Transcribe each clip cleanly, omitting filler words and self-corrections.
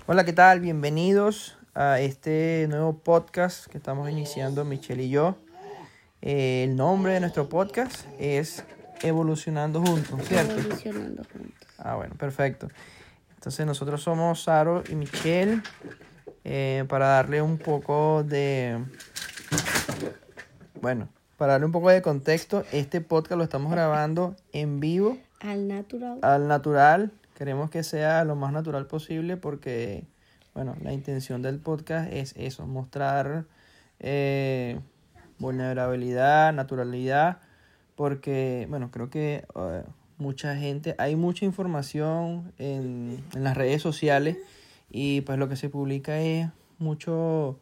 Hola, ¿qué tal? Bienvenidos a este nuevo podcast que estamos iniciando Michelle y yo. El nombre de nuestro podcast es Evolucionando Juntos, ¿cierto? Evolucionando juntos. Bueno, perfecto. Entonces nosotros somos Saro y Michelle para darle un poco de... para darle un poco de contexto, este podcast lo estamos grabando en vivo. Al natural. Al natural. Queremos que sea lo más natural posible porque, la intención del podcast es eso, mostrar vulnerabilidad, naturalidad, porque, creo que mucha gente, hay mucha información en las redes sociales y pues lo que se publica es mucho,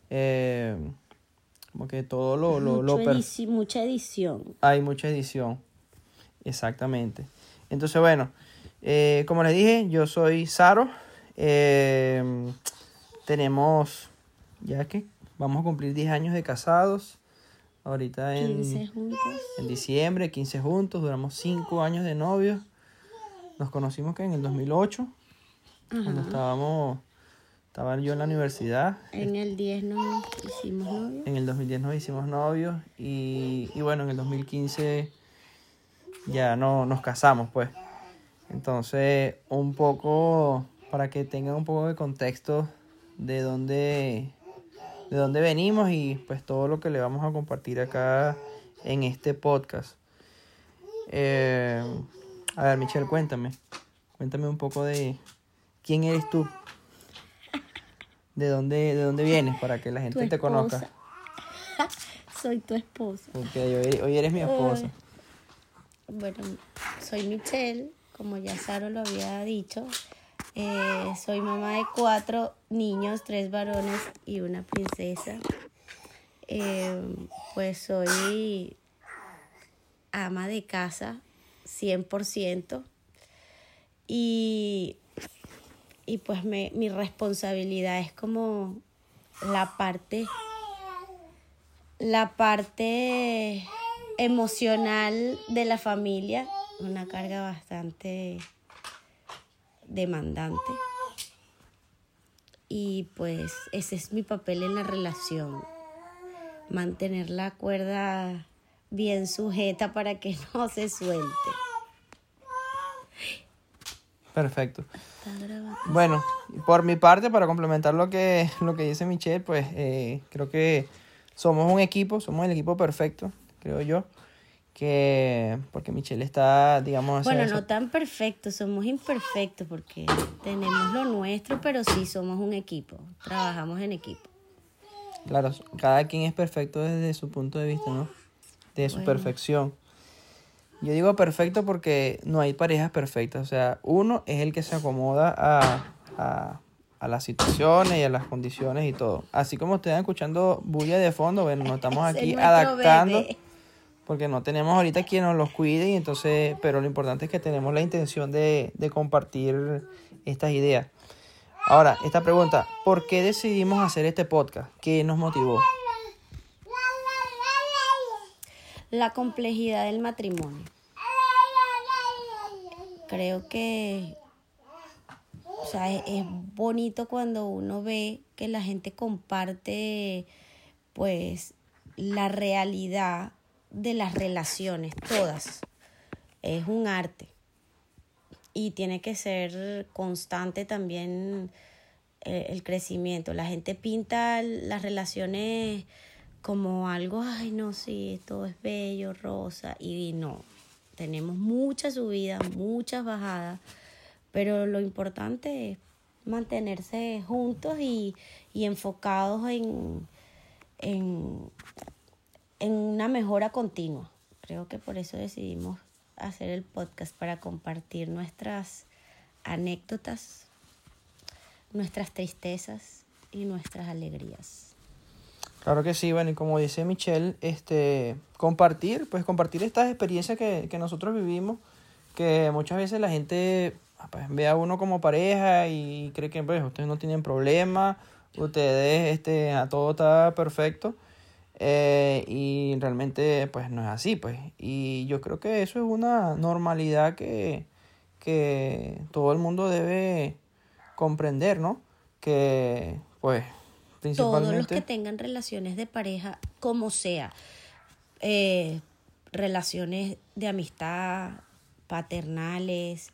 como que todo mucha edición. Hay mucha edición, exactamente. Entonces, como les dije, yo soy Saro. Tenemos, ya que vamos a cumplir 10 años de casados. Ahorita 15 juntos. En diciembre, 15 juntos. Duramos 5 años de novios. Nos conocimos en el 2008. Cuando estaba yo en la universidad. En el 10 nos hicimos novios. En el 2010 nos hicimos novios. Y en el 2015 ya no nos casamos, pues. Entonces, un poco, para que tengan un poco de contexto de dónde venimos y pues todo lo que le vamos a compartir acá en este podcast. A ver, Michelle, cuéntame un poco de quién eres tú, de dónde vienes para que la gente te conozca. Soy tu esposa. Porque hoy eres mi esposa. Bueno, soy Michelle, como ya Saro lo había dicho. Soy mamá de 4 niños, 3 varones y una princesa. Pues soy ama de casa 100%. Y pues mi responsabilidad es como la parte emocional de la familia, una carga bastante demandante. Y pues ese es mi papel en la relación, mantener la cuerda bien sujeta para que no se suelte. Perfecto. Bueno, por mi parte, para complementar lo que dice Michelle, pues creo que somos un equipo, somos el equipo perfecto, creo yo, porque Michelle está, digamos... no tan perfecto, somos imperfectos porque tenemos lo nuestro, pero sí somos un equipo, trabajamos en equipo. Claro, cada quien es perfecto desde su punto de vista, ¿no? De su perfección. Yo digo perfecto porque no hay parejas perfectas, o sea, uno es el que se acomoda a las situaciones y a las condiciones y todo. Así como ustedes escuchando bulla de fondo, nos estamos aquí adaptando. Bebé. Porque no tenemos ahorita quien nos los cuide, y entonces, pero lo importante es que tenemos la intención de compartir estas ideas. Ahora, esta pregunta, ¿por qué decidimos hacer este podcast? ¿Qué nos motivó? La complejidad del matrimonio. Creo que es bonito cuando uno ve que la gente comparte pues la realidad de las relaciones, todas. Es un arte y tiene que ser constante también el crecimiento. La gente pinta las relaciones como algo, ay no, sí, todo es bello, rosa, y no. Tenemos muchas subidas, muchas bajadas, pero lo importante es mantenerse juntos y enfocados en una mejora continua. Creo que por eso decidimos hacer el podcast, para compartir nuestras anécdotas, nuestras tristezas y nuestras alegrías. Claro que sí, y como dice Michelle, compartir estas experiencias que nosotros vivimos, que muchas veces la gente ve a uno como pareja y cree que ustedes no tienen problema, ustedes a todo está perfecto, y realmente pues no es así, pues. Y yo creo que eso es una normalidad que todo el mundo debe comprender, ¿no? que pues Todos los que principalmente... tengan relaciones de pareja, como sea, relaciones de amistad, paternales,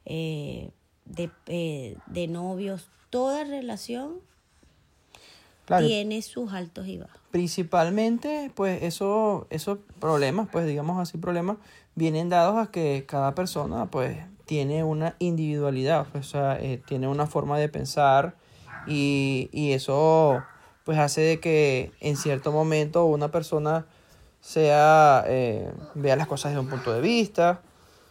de novios, toda relación Claro, tiene sus altos y bajos. principalmente, pues esos problemas, pues digamos así, problemas, vienen dados a que cada persona, pues, tiene una individualidad, pues, o sea, tiene una forma de pensar y eso, pues, hace de que en cierto momento una persona vea las cosas desde un punto de vista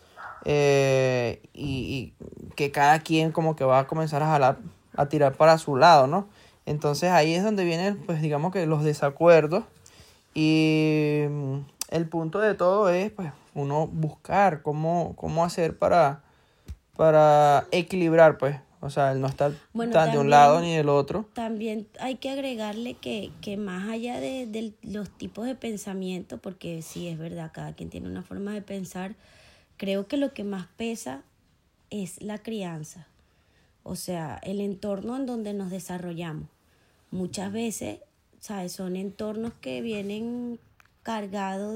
y que cada quien como que va a comenzar a jalar, a tirar para su lado, ¿no? Entonces ahí es donde vienen, pues digamos que los desacuerdos y el punto de todo es, pues, uno buscar cómo hacer para equilibrar, pues, o sea, el no estar Bueno, tan de un lado ni del otro. también hay que agregarle que más allá de los tipos de pensamiento, porque sí es verdad, cada quien tiene una forma de pensar, creo que lo que más pesa es la crianza, o sea, el entorno en donde nos desarrollamos. Muchas veces, ¿sabes? Son entornos que vienen cargados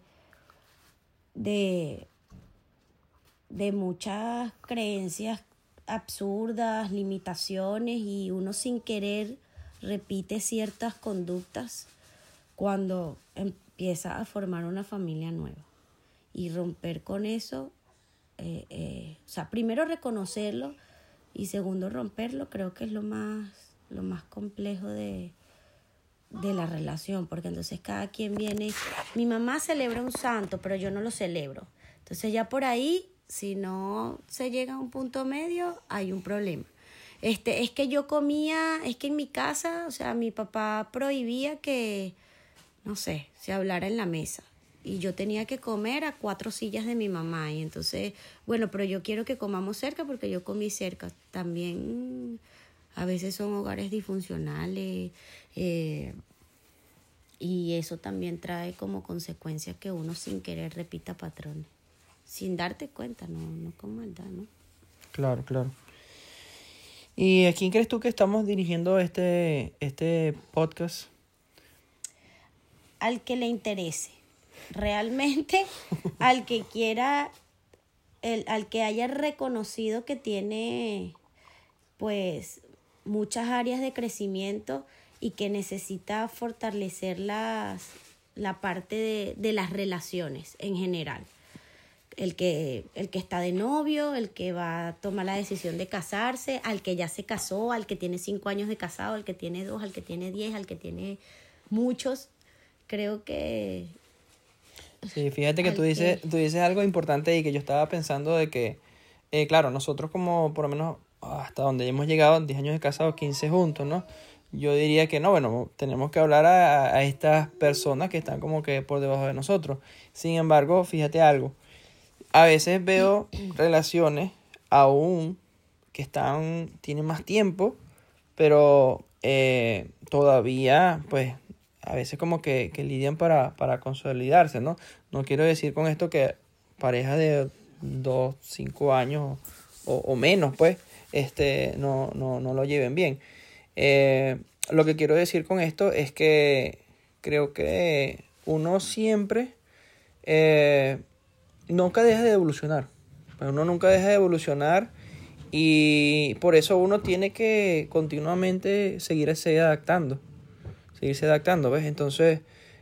de, de muchas creencias absurdas, limitaciones, y uno sin querer repite ciertas conductas cuando empieza a formar una familia nueva. Y romper con eso, o sea, primero reconocerlo y segundo romperlo, creo que es lo más complejo de la relación, porque entonces cada quien viene, mi mamá celebra un santo, pero yo no lo celebro. Entonces ya por ahí, si no se llega a un punto medio, hay un problema. Es que yo comía, es que en mi casa, o sea, mi papá prohibía que, no sé, se hablara en la mesa. Y yo tenía que comer a 4 sillas de mi mamá. Y entonces, bueno, pero yo quiero que comamos cerca porque yo comí cerca. También a veces son hogares disfuncionales. Y eso también trae como consecuencia que uno sin querer repita patrones. Sin darte cuenta, no con maldad, ¿no? Claro, claro. ¿Y a quién crees tú que estamos dirigiendo este podcast? Al que le interese. Realmente, al que quiera, al que haya reconocido que tiene, pues, muchas áreas de crecimiento y que necesita fortalecer la parte de las relaciones en general. El que está de novio, el que va a tomar la decisión de casarse, al que ya se casó, al que tiene 5 años de casado, al que tiene 2, al que tiene 10, al que tiene muchos. Creo que... Sí, fíjate que tú dices algo importante y que yo estaba pensando de que, claro, nosotros como por lo menos hasta donde hemos llegado, 10 años de casados, 15 juntos, ¿no? Yo diría que no, bueno, tenemos que hablar a estas personas que están como que por debajo de nosotros. Sin embargo, fíjate algo. A veces veo relaciones aún que tienen más tiempo, pero todavía, pues, a veces como que lidian para consolidarse, ¿no? No quiero decir con esto que parejas de 2, 5 años o menos, pues, no lo lleven bien. Lo que quiero decir con esto es que creo que uno siempre... nunca deja de evolucionar. Uno nunca deja de evolucionar y por eso uno tiene que continuamente seguirse adaptando, ¿ves? Entonces,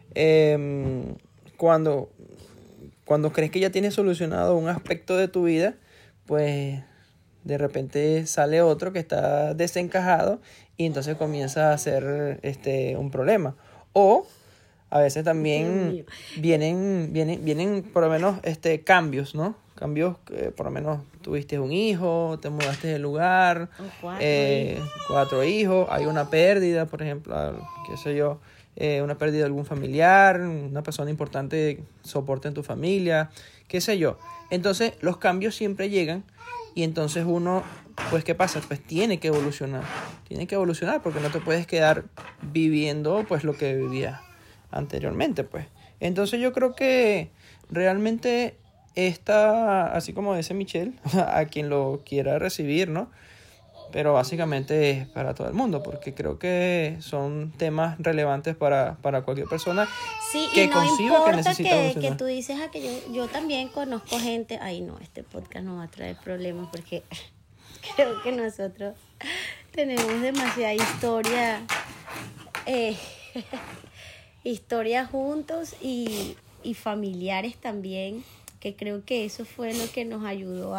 cuando crees que ya tienes solucionado un aspecto de tu vida, pues de repente sale otro que está desencajado y entonces comienza a ser un problema. O a veces también vienen por lo menos cambios, ¿no? Cambios que por lo menos tuviste un hijo, te mudaste de lugar, O 4 4 hijos, hay una pérdida, por ejemplo, qué sé yo, una pérdida de algún familiar, una persona importante, soporte en tu familia, qué sé yo. Entonces los cambios siempre llegan y entonces uno, pues ¿qué pasa? Pues tiene que evolucionar porque no te puedes quedar viviendo pues lo que vivías anteriormente, pues. Entonces yo creo que realmente así como dice Michelle, a quien lo quiera recibir, ¿no? pero básicamente es para todo el mundo, porque creo que son temas relevantes para cualquier persona Sí, que y no conciba que importa necesita que evolucionar. tú dices que yo también conozco gente. Ay, no, este podcast no va a traer problemas porque creo que nosotros tenemos demasiada historia, eh, historia juntos y familiares también, que creo que eso fue lo que nos ayudó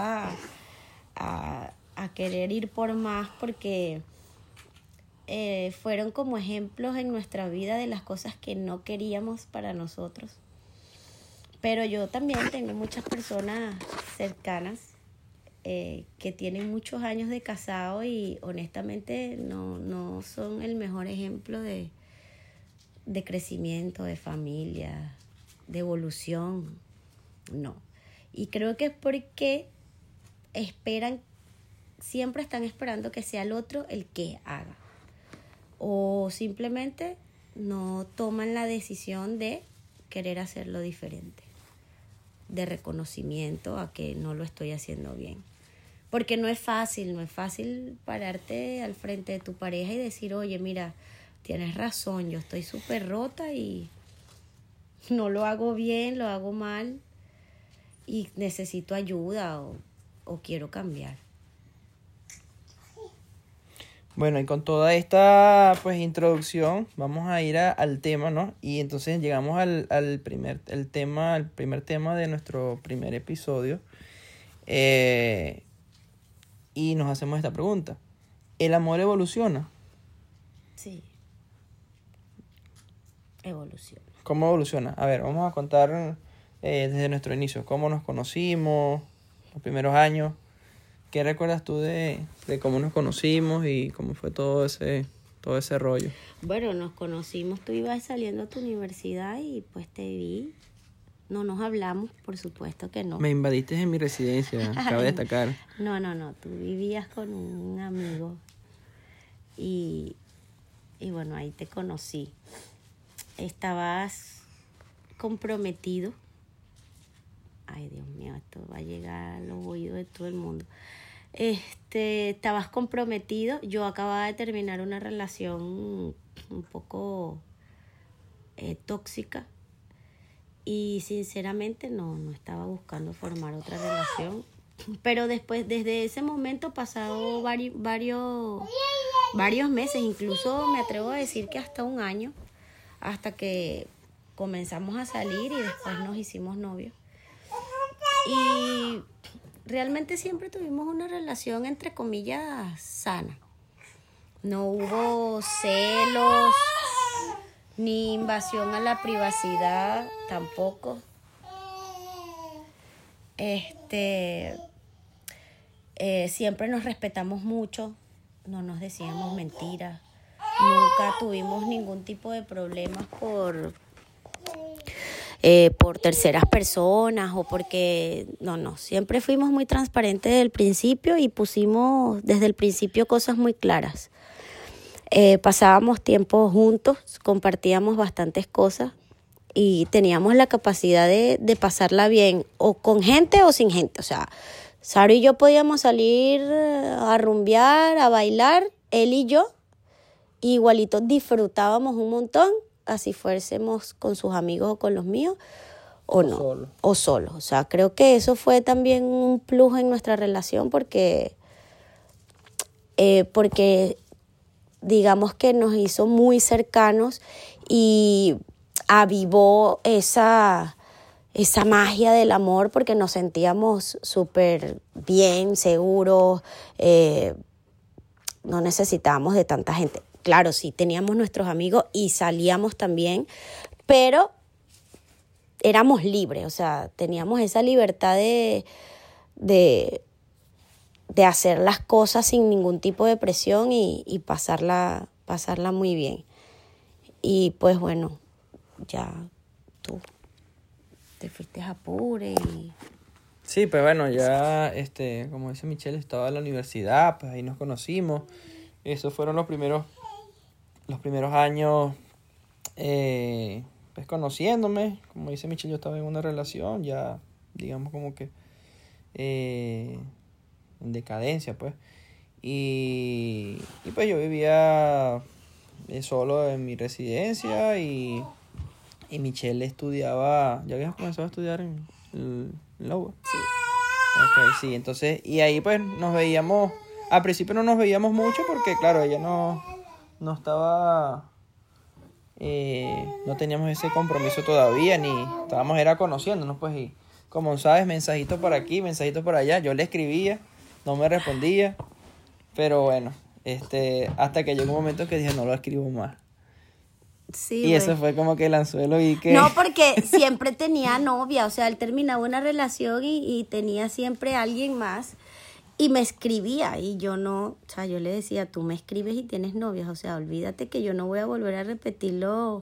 a querer ir por más, porque fueron como ejemplos en nuestra vida de las cosas que no queríamos para nosotros. Pero yo también tengo muchas personas cercanas que tienen muchos años de casado y honestamente no son el mejor ejemplo de crecimiento, de familia, de evolución. No. Y creo que es porque siempre están esperando que sea el otro el que haga. O simplemente no toman la decisión de querer hacerlo diferente, de reconocimiento a que no lo estoy haciendo bien. Porque no es fácil pararte al frente de tu pareja y decir, oye, mira, tienes razón, yo estoy súper rota y no lo hago bien, lo hago mal y necesito ayuda o quiero cambiar. Bueno, y con toda esta pues introducción vamos a ir al tema, ¿no? Y entonces llegamos al primer tema de nuestro primer episodio. Y nos hacemos esta pregunta. ¿El amor evoluciona? Sí, evolución. ¿Cómo evoluciona? A ver, vamos a contar desde nuestro inicio. ¿Cómo nos conocimos? Los primeros años. ¿Qué recuerdas tú de cómo nos conocimos y cómo fue todo ese rollo? Bueno, nos conocimos, tú ibas saliendo a tu universidad y pues te vi. No nos hablamos, por supuesto que no. Me invadiste en mi residencia, cabe destacar. No, tú vivías con un amigo y bueno, ahí te conocí. Estabas comprometido. Ay, Dios mío, esto va a llegar a los oídos de todo el mundo. Estabas comprometido. Yo acababa de terminar una relación un poco tóxica y sinceramente no estaba buscando formar otra relación. Pero desde ese momento pasado varios meses, incluso me atrevo a decir que hasta un año, hasta que comenzamos a salir y después nos hicimos novios. Y realmente siempre tuvimos una relación entre comillas sana. No hubo celos ni invasión a la privacidad tampoco. Siempre nos respetamos mucho, no nos decíamos mentiras. Nunca tuvimos ningún tipo de problemas por terceras personas o porque no, siempre fuimos muy transparentes desde el principio y pusimos desde el principio cosas muy claras. Pasábamos tiempo juntos, compartíamos bastantes cosas y teníamos la capacidad de pasarla bien o con gente o sin gente. O sea, Saro y yo podíamos salir a rumbear, a bailar, él y yo, igualito disfrutábamos un montón, así fuésemos con sus amigos o con los míos, o no, o solo. O sea, creo que eso fue también un plus en nuestra relación porque digamos que nos hizo muy cercanos y avivó esa magia del amor porque nos sentíamos súper bien, seguros, no necesitábamos de tanta gente. Claro, sí, teníamos nuestros amigos y salíamos también, pero éramos libres, o sea, teníamos esa libertad de hacer las cosas sin ningún tipo de presión y pasarla muy bien. Y pues bueno, ya tú te fuiste a Apure y... Sí, pues bueno, ya, como dice Michelle, estaba en la universidad, pues ahí nos conocimos. Esos fueron los primeros años, pues conociéndome. Como dice Michelle, yo estaba en una relación ya, digamos como que en decadencia, pues. Y pues yo vivía solo en mi residencia y Michelle estudiaba, ya habías comenzado a estudiar en la UBA. Sí. Ok, sí, entonces, y ahí pues nos veíamos, al principio no nos veíamos mucho porque claro, ella no estaba, no teníamos ese compromiso todavía, ni estábamos era conociéndonos pues y como sabes, mensajitos por aquí, mensajitos por allá, yo le escribía, no me respondía, pero bueno, hasta que llegó un momento que dije no lo escribo más. Sí, Y eso fue como que el anzuelo y que... No, porque siempre tenía novia, o sea, él terminaba una relación y tenía siempre alguien más y me escribía y yo no, o sea, yo le decía, tú me escribes y tienes novias, o sea, olvídate que yo no voy a volver a repetir los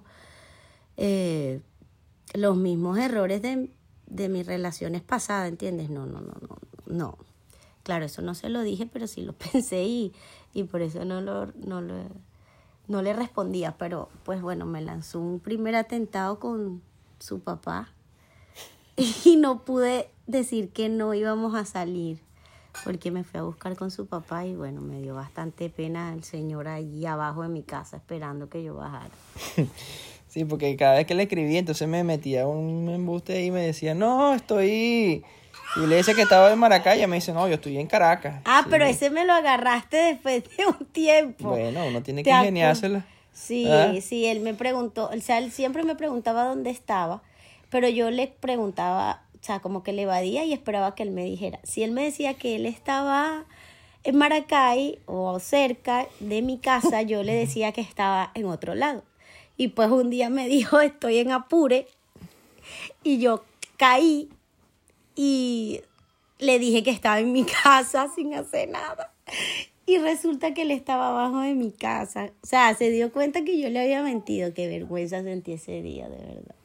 mismos errores de mis relaciones pasadas, ¿entiendes? No. Claro, eso no se lo dije, pero sí lo pensé y por eso no le respondía, pero pues bueno, me lanzó un primer atentado con su papá y no pude decir que no íbamos a salir porque me fui a buscar con su papá y bueno, me dio bastante pena el señor allí abajo de mi casa esperando que yo bajara. Sí, porque cada vez que le escribía, entonces me metía un embuste y me decía, no, estoy... Y le decía que estaba en Maracay y me dice, no, yo estoy en Caracas. Ah, Sí. pero ese me lo agarraste después de un tiempo. Bueno, uno tiene que ingeniársela. Sí, ¿Ah? sí, él me preguntó, o sea, él siempre me preguntaba dónde estaba, pero yo le preguntaba, o sea, como que le evadía y esperaba que él me dijera. Si él me decía que él estaba en Maracay o cerca de mi casa, yo le decía que estaba en otro lado. Y pues un día me dijo, estoy en Apure, y yo caí y le dije que estaba en mi casa sin hacer nada. Y resulta que él estaba abajo de mi casa. O sea, se dio cuenta que yo le había mentido. Qué vergüenza sentí ese día, de verdad.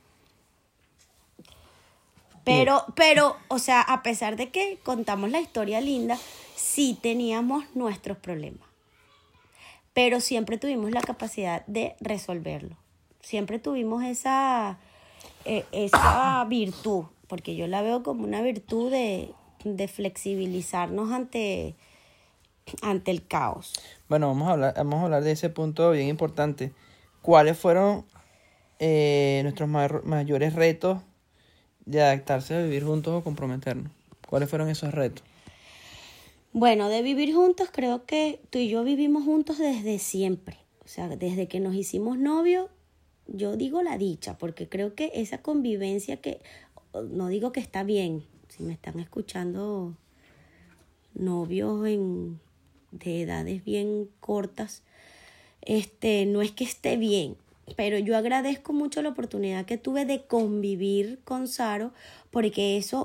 Pero, o sea, a pesar de que contamos la historia linda, sí teníamos nuestros problemas. Pero siempre tuvimos la capacidad de resolverlo. Siempre tuvimos esa virtud, porque yo la veo como una virtud de flexibilizarnos ante el caos. Bueno, vamos a hablar de ese punto bien importante. ¿Cuáles fueron nuestros mayores retos de adaptarse a vivir juntos o comprometernos? ¿Cuáles fueron esos retos? Bueno, de vivir juntos, creo que tú y yo vivimos juntos desde siempre. O sea, desde que nos hicimos novios, yo digo la dicha, porque creo que esa convivencia que, no digo que está bien, si me están escuchando novios de edades bien cortas, no es que esté bien, pero yo agradezco mucho la oportunidad que tuve de convivir con Saro, porque eso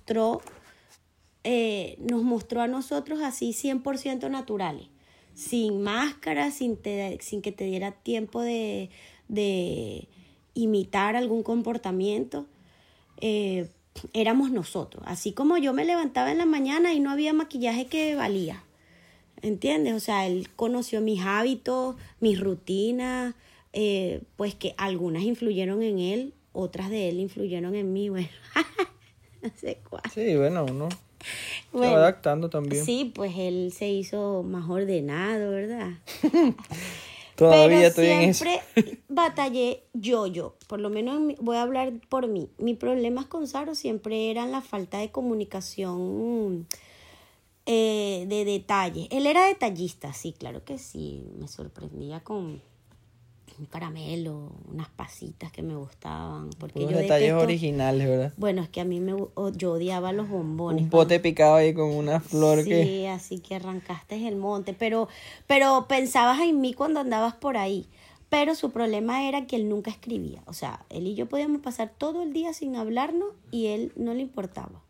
nos mostró a nosotros así 100% naturales, sin máscara, sin que te diera tiempo de imitar algún comportamiento. Éramos nosotros, así como yo me levantaba en la mañana y no había maquillaje que valía, ¿entiendes? O sea, él conoció mis hábitos, mis rutinas, pues que algunas influyeron en él, otras de él influyeron en mí, bueno, no sé cuál. Sí, bueno, uno se va adaptando también. Sí, pues él se hizo más ordenado, ¿verdad? Todavía estoy en eso. Pero siempre batallé yo, por lo menos voy a hablar por mí. Mis problemas con Saro siempre eran la falta de comunicación, de detalles. Él era detallista, sí, claro que sí. Me sorprendía con un caramelo, unas pasitas que me gustaban. Porque Unos detalles originales, ¿verdad? Bueno, es que a mí yo odiaba los bombones. Un pote picado ahí con una flor sí, que... Sí, así que arrancaste el monte. Pero pensabas en mí cuando andabas por ahí. Pero su problema era que él nunca escribía. O sea, él y yo podíamos pasar todo el día sin hablarnos y él no le importaba.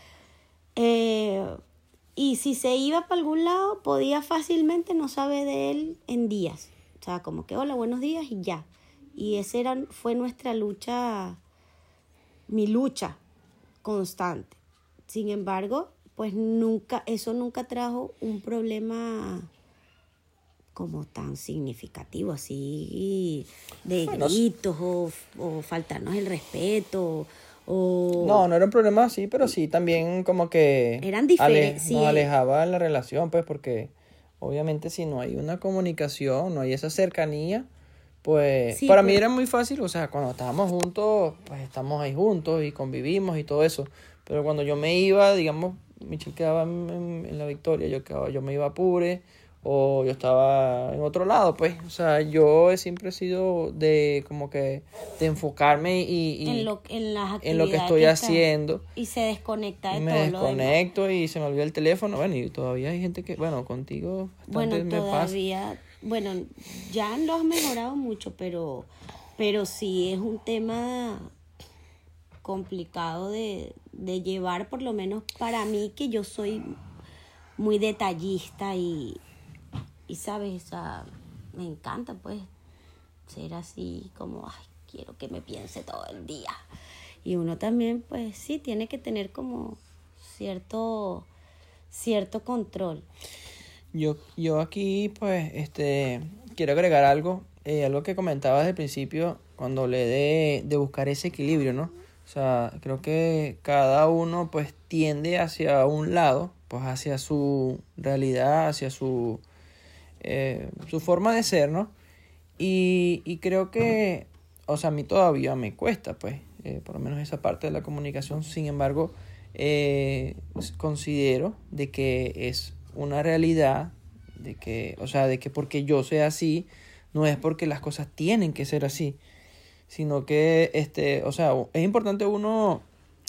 Y si se iba para algún lado, podía fácilmente no saber de él en días. O sea, como que hola, buenos días y ya. Y esa fue nuestra lucha, mi lucha constante. Sin embargo, pues eso nunca trajo un problema como tan significativo, así de gritos o faltarnos el respeto. No era un problema así, pero sí también como que eran diferentes. nos alejaba la relación, pues, porque obviamente si no hay una comunicación, no hay esa cercanía, pues Sí, para mí era muy fácil, o sea, cuando estábamos juntos, pues estamos ahí juntos y convivimos y todo eso. Pero cuando yo me iba, digamos, Michelle quedaba en la Victoria, yo me iba a Pure, o yo estaba en otro lado, pues. O sea, yo siempre he sido de como que de enfocarme en las en lo actividades que estoy que haciendo. y se desconecta de Me todo lo demás. desconecto y se me olvida el teléfono. Bueno, y todavía hay gente que, bueno, contigo bastante Bueno, me pasa. todavía, bueno, ya lo has mejorado mucho, pero sí es un tema complicado de llevar, por lo menos para mí, que yo soy muy detallista y sabes, o sea, me encanta pues ser así como, ay, quiero que me piense todo el día. Y uno también, pues sí, tiene que tener como cierto control. Yo aquí, pues, quiero agregar algo que comentaba desde el principio, cuando hablé de buscar ese equilibrio, ¿no? O sea, creo que cada uno, pues, tiende hacia un lado, pues, hacia su realidad, hacia su forma de ser, ¿no? Y creo que, o sea, a mí todavía me cuesta, pues, por lo menos esa parte de la comunicación. Sin embargo, considero de que es una realidad, de que, o sea, de que porque yo sea así, no es porque las cosas tienen que ser así, sino que, o sea, es importante uno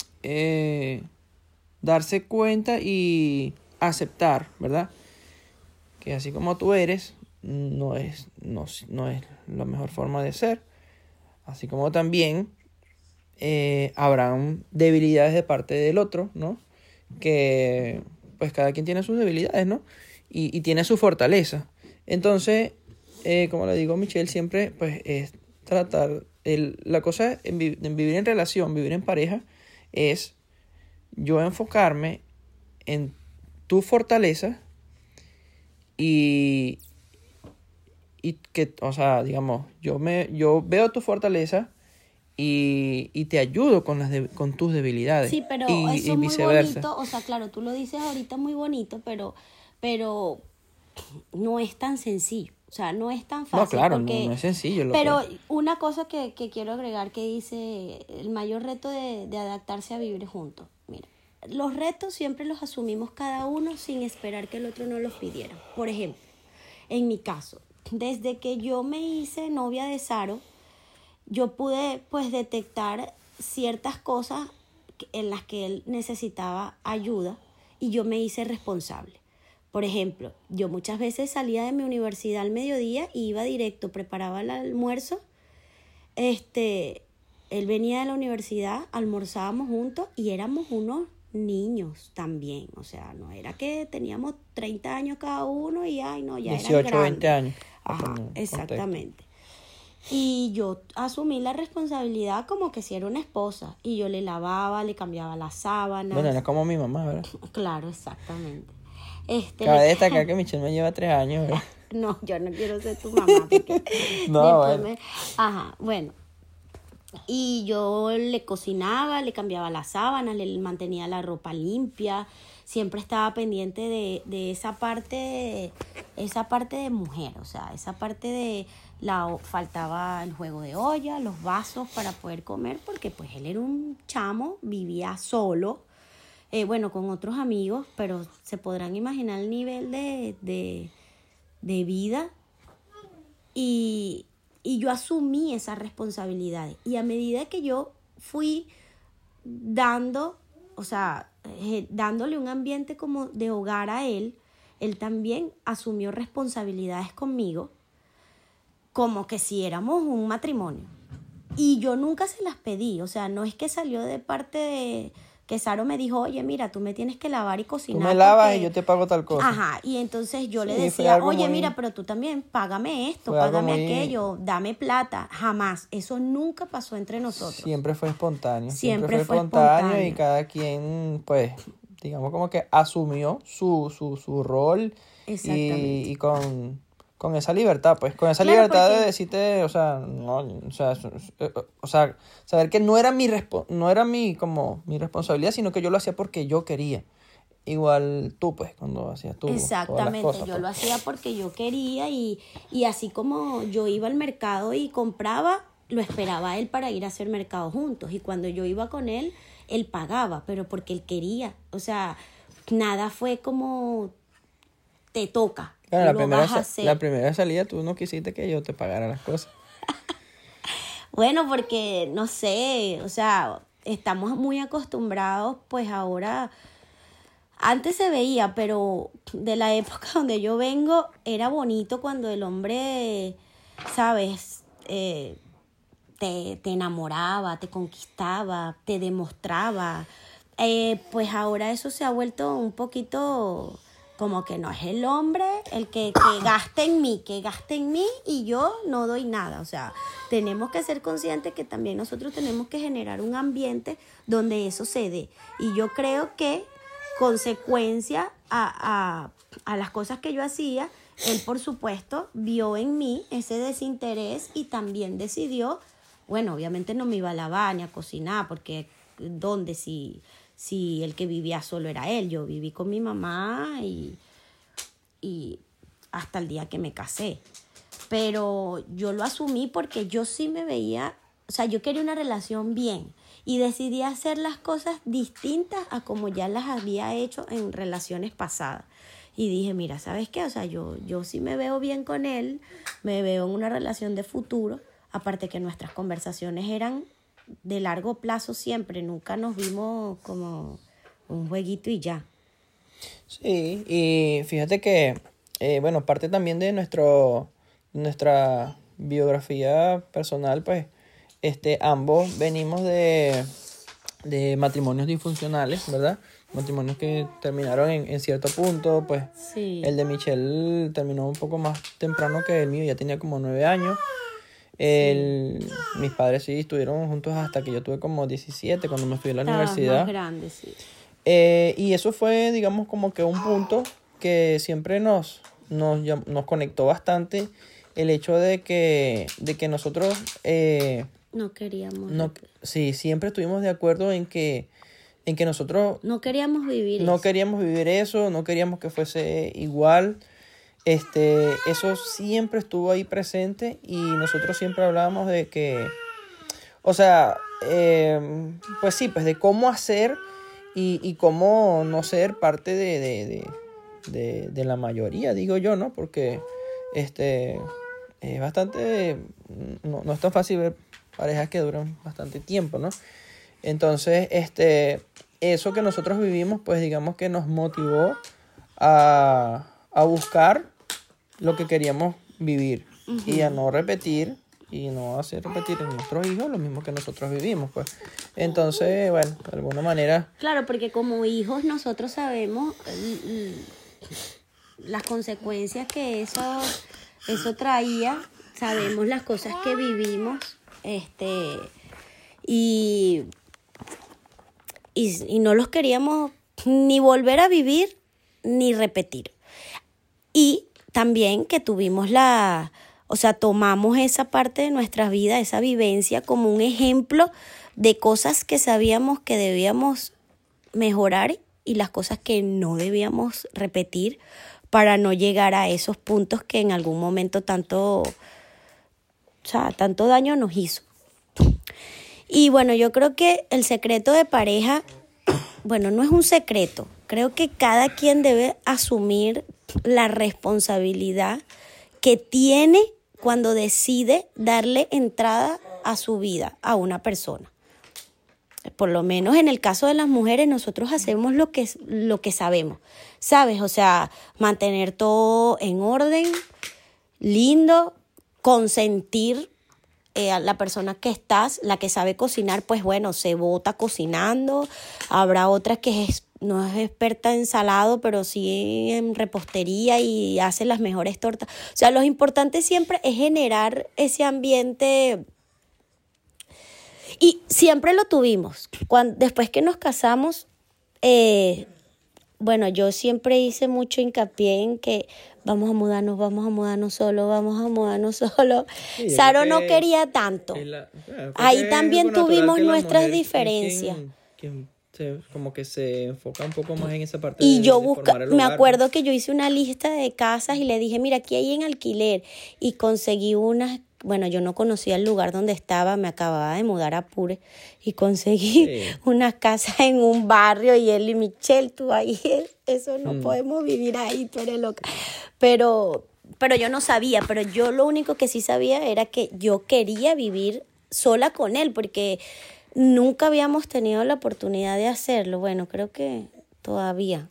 darse cuenta y aceptar, ¿verdad? Que así como tú eres, no es la mejor forma de ser. Así como también habrán debilidades de parte del otro, ¿no? Que pues cada quien tiene sus debilidades, ¿no? Y tiene su fortaleza. Entonces, como le digo a Michelle, siempre pues es tratar, la cosa en vivir en relación, vivir en pareja, es yo enfocarme en tu fortaleza y que, o sea, digamos, yo veo tu fortaleza y te ayudo con tus debilidades. Sí, pero y eso es muy viceversa. bonito, o sea, claro, tú lo dices ahorita muy bonito, pero no es tan sencillo, o sea, no es tan fácil. No, claro, porque, no es sencillo. pero una cosa que quiero agregar que dice, el mayor reto de adaptarse a vivir juntos. Mira, los retos siempre los asumimos cada uno sin esperar que el otro nos los pidiera. Por ejemplo, en mi caso, desde que yo me hice novia de Saro, yo pude pues detectar ciertas cosas en las que él necesitaba ayuda y yo me hice responsable. Por ejemplo, yo muchas veces salía de mi universidad al mediodía y iba directo, preparaba el almuerzo. Él venía de la universidad, almorzábamos juntos y éramos unos niños también. O sea, no era que teníamos 30 años cada uno y ay, no, ya 18, eran grandes. 20 años. Ajá, exactamente. Y yo asumí la responsabilidad como que si era una esposa. Y yo le lavaba, le cambiaba las sábanas. Bueno, no es como mi mamá, ¿verdad? Claro, exactamente. Cabe destacar que Michelle me lleva 3 años, ¿verdad? No, yo no quiero ser tu mamá. Porque No, después bueno. Ajá, bueno. Y yo le cocinaba, le cambiaba las sábanas, le mantenía la ropa limpia. Siempre estaba pendiente de esa parte de mujer. O sea, esa parte de faltaba el juego de olla, los vasos para poder comer, porque pues él era un chamo, vivía solo, bueno, con otros amigos, pero se podrán imaginar el nivel de vida. Y yo asumí esas responsabilidades. Y a medida que yo fui dando, o sea, dándole un ambiente como de hogar a él también asumió responsabilidades conmigo, como que si éramos un matrimonio. Y yo nunca se las pedí, o sea, no es que salió de parte de que Saro me dijo, oye, mira, tú me tienes que lavar y cocinar. Tú me lavas porque... y yo te pago tal cosa. Ajá, y entonces yo le Sí, fue decía, algo oye, muy- mira, pero tú también, págame esto, fue algo págame muy- aquello, dame plata. Jamás, eso nunca pasó entre nosotros. Siempre fue espontáneo. Siempre fue Y espontáneo. cada quien, pues, digamos como que asumió su rol Exactamente. y con esa libertad, pues, con esa Claro, libertad porque- de decirte, o sea, no, o sea, saber que no era mi responsabilidad, sino que yo lo hacía porque yo quería. igual tú, pues, cuando hacías tú Exactamente, todas las cosas, yo pues. lo hacía porque yo quería y así como yo iba al mercado y compraba, lo esperaba a él para ir a hacer mercado juntos. Y cuando yo iba con él, él pagaba, pero porque él quería. O sea, nada fue como te toca, Claro, lo vas a hacer. la primera salida tú no quisiste que yo te pagara las cosas. Bueno, porque no sé, o sea, estamos muy acostumbrados, pues ahora, antes se veía, pero de la época donde yo vengo, era bonito cuando el hombre, sabes, te enamoraba, te conquistaba, te demostraba. Pues ahora eso se ha vuelto un poquito como que no es el hombre el que gaste en mí y yo no doy nada. O sea, tenemos que ser conscientes que también nosotros tenemos que generar un ambiente donde eso se dé. Y yo creo que consecuencia a las cosas que yo hacía, él por supuesto vio en mí ese desinterés y también decidió, bueno, obviamente no me iba a lavar ni a cocinar, porque ¿dónde si el que vivía solo era él? Yo viví con mi mamá y hasta el día que me casé. Pero yo lo asumí porque yo sí me veía, o sea, yo quería una relación bien y decidí hacer las cosas distintas a como ya las había hecho en relaciones pasadas. Y dije, mira, ¿sabes qué? O sea, yo sí me veo bien con él, me veo en una relación de futuro, aparte que nuestras conversaciones eran de largo plazo siempre, nunca nos vimos como un jueguito y ya. Sí, y fíjate que, bueno, parte también de nuestra biografía personal, pues, ambos venimos de matrimonios disfuncionales, ¿verdad? Matrimonios que terminaron en cierto punto, pues, Sí. el de Michelle terminó un poco más temprano que el mío, ya tenía como 9 años. Mis padres sí estuvieron juntos hasta que yo tuve como 17, cuando me fui a la universidad. Más grande, sí. Y eso fue, digamos, como que un punto que siempre nos conectó bastante, el hecho de que nosotros No queríamos. sí, siempre estuvimos de acuerdo en que nosotros No queríamos vivir no eso. queríamos vivir eso, no queríamos que fuese igual. Eso siempre estuvo ahí presente y nosotros siempre hablábamos de que, o sea, pues sí, pues de cómo hacer y cómo no ser parte de la mayoría, digo yo, ¿no? Porque es bastante, no es tan fácil ver parejas que duran bastante tiempo, ¿no? Entonces, eso que nosotros vivimos, pues digamos que nos motivó a buscar lo que queríamos vivir y a no repetir y no hacer repetir en nuestros hijos lo mismo que nosotros vivimos, pues. Entonces, bueno, de alguna manera. Claro, porque como hijos nosotros sabemos las consecuencias que eso traía, sabemos las cosas que vivimos, y no los queríamos ni volver a vivir ni repetir. Y también que tuvimos o sea, tomamos esa parte de nuestra vida, esa vivencia como un ejemplo de cosas que sabíamos que debíamos mejorar y las cosas que no debíamos repetir para no llegar a esos puntos que en algún momento tanto daño nos hizo. Y bueno, yo creo que el secreto de pareja, bueno, no es un secreto. Creo que cada quien debe asumir la responsabilidad que tiene cuando decide darle entrada a su vida a una persona. Por lo menos en el caso de las mujeres, nosotros hacemos lo que sabemos, ¿sabes? O sea, mantener todo en orden, lindo, consentir a la persona que estás, la que sabe cocinar, pues bueno, se bota cocinando. Habrá otra que no es experta en salado, pero sí en repostería y hace las mejores tortas. O sea, lo importante siempre es generar ese ambiente. Y siempre lo tuvimos. Después que nos casamos, bueno, yo siempre hice mucho hincapié en que vamos a mudarnos solo. Sí, Saro no quería tanto. Ahí también tuvimos nuestras diferencias. Quien como que se enfoca un poco más en esa parte Y yo formar el me hogar, ¿no? acuerdo que yo hice una lista de casas y le dije, mira, aquí hay en alquiler. Y conseguí unas, bueno, yo no conocía el lugar donde estaba, me acababa de mudar a Pure. Y conseguí Sí. unas casas en un barrio y él y Michelle, tú ahí, eso no podemos vivir ahí, tú eres loca. Pero yo no sabía, pero yo lo único que sí sabía era que yo quería vivir sola con él, porque nunca habíamos tenido la oportunidad de hacerlo. Bueno, creo que todavía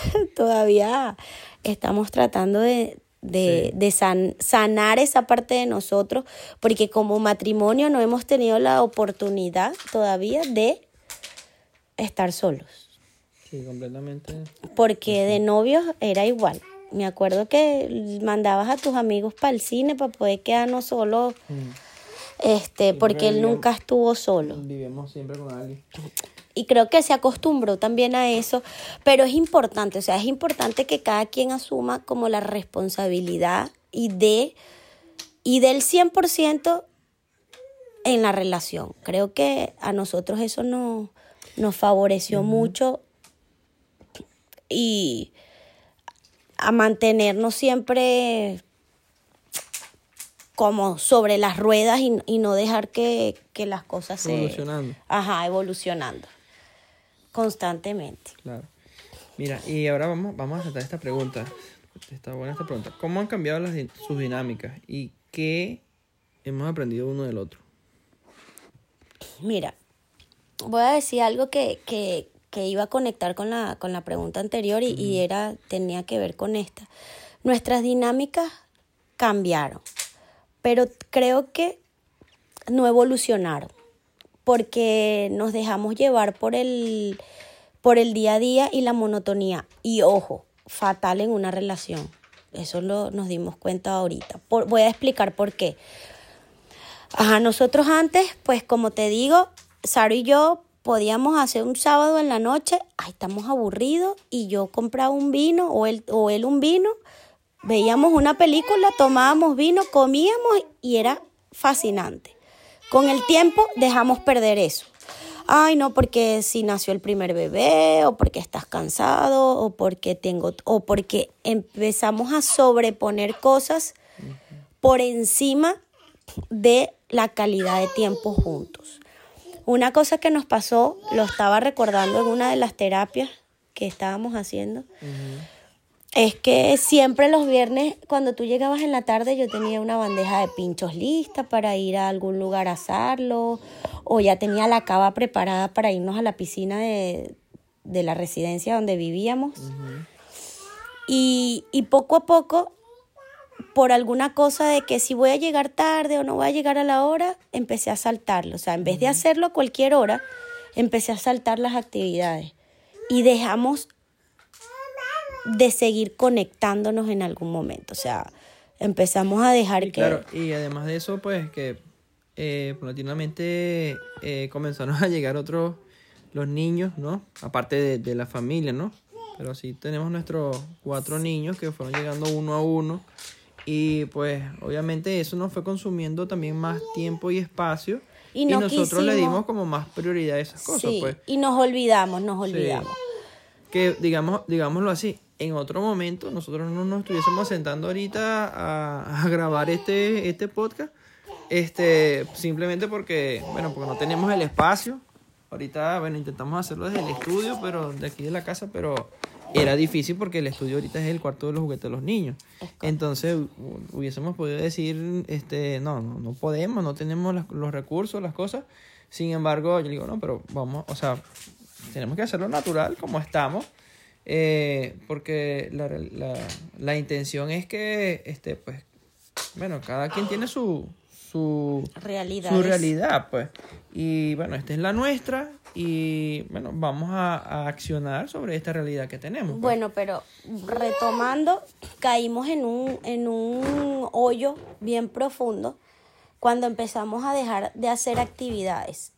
estamos tratando de sanar esa parte de nosotros, porque como matrimonio no hemos tenido la oportunidad todavía de estar solos. Sí, completamente. Porque de novios era igual. Me acuerdo que mandabas a tus amigos para el cine para poder quedarnos solos, porque él nunca estuvo solo. Vivimos siempre con alguien. Y creo que se acostumbró también a eso, pero es importante, o sea, es importante que cada quien asuma como la responsabilidad y del 100% en la relación. Creo que a nosotros eso nos favoreció mucho y a mantenernos siempre como sobre las ruedas y no dejar que las cosas Evolucionando. Evolucionando constantemente. Claro. Mira, y ahora vamos a tratar esta pregunta. Está buena esta pregunta. ¿Cómo han cambiado sus dinámicas y qué hemos aprendido uno del otro? Mira, voy a decir algo que iba a conectar con la pregunta anterior y tenía que ver con esta. Nuestras dinámicas cambiaron, pero creo que no evolucionaron, porque nos dejamos llevar por el día a día y la monotonía. Y ojo, fatal en una relación. Eso nos dimos cuenta ahorita. Voy a explicar por qué. Nosotros antes, pues como te digo, Saro y yo podíamos hacer un sábado en la noche, estamos aburridos, y yo compraba un vino o él un vino, veíamos una película, tomábamos vino, comíamos y era fascinante. Con el tiempo dejamos perder eso. No, porque si nació el primer bebé, o porque estás cansado, o porque empezamos a sobreponer cosas por encima de la calidad de tiempo juntos. Una cosa que nos pasó, lo estaba recordando en una de las terapias que estábamos haciendo, es que siempre los viernes, cuando tú llegabas en la tarde, yo tenía una bandeja de pinchos lista para ir a algún lugar a asarlo, o ya tenía la cava preparada para irnos a la piscina de la residencia donde vivíamos. Y poco a poco, por alguna cosa de que si voy a llegar tarde o no voy a llegar a la hora, empecé a saltarlo. O sea, en vez de hacerlo a cualquier hora, empecé a saltar las actividades. Y dejamos de seguir conectándonos en algún momento. O sea, empezamos a dejar que... Claro, y además de eso, pues, que paulatinamente comenzaron a llegar los niños, ¿no? Aparte de la familia, ¿no? Pero sí tenemos nuestros 4 niños que fueron llegando uno a uno. Y pues obviamente eso nos fue consumiendo también más tiempo y espacio. Y nosotros le dimos como más prioridad a esas cosas. Sí, pues. Y nos olvidamos. Sí. Que digámoslo así, en otro momento nosotros no nos estuviésemos sentando ahorita a grabar este podcast. Simplemente porque no tenemos el espacio. Ahorita, intentamos hacerlo desde el estudio, pero de aquí de la casa, pero era difícil porque el estudio ahorita es el cuarto de los juguetes de los niños. Entonces hubiésemos podido decir, no podemos, no tenemos los recursos, las cosas. Sin embargo, yo digo, no, pero tenemos que hacerlo natural como estamos, porque la intención es que, cada quien tiene su realidad, pues. Y esta es la nuestra. Y vamos a accionar sobre esta realidad que tenemos. Pues. Bueno, pero retomando, caímos en un hoyo bien profundo cuando empezamos a dejar de hacer actividades.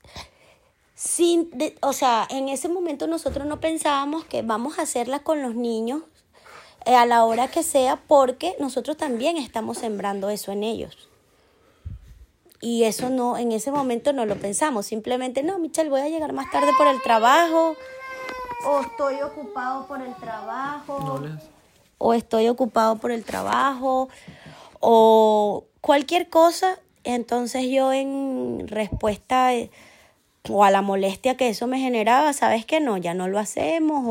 En ese momento nosotros no pensábamos que vamos a hacerlas con los niños a la hora que sea, porque nosotros también estamos sembrando eso en ellos. Y eso en ese momento no lo pensamos. Simplemente, no, Michelle, voy a llegar más tarde por el trabajo, o estoy ocupado por el trabajo, No les- o estoy ocupado por el trabajo, o cualquier cosa. Entonces yo en respuesta o a la molestia que eso me generaba, ¿sabes qué? No, ya no lo hacemos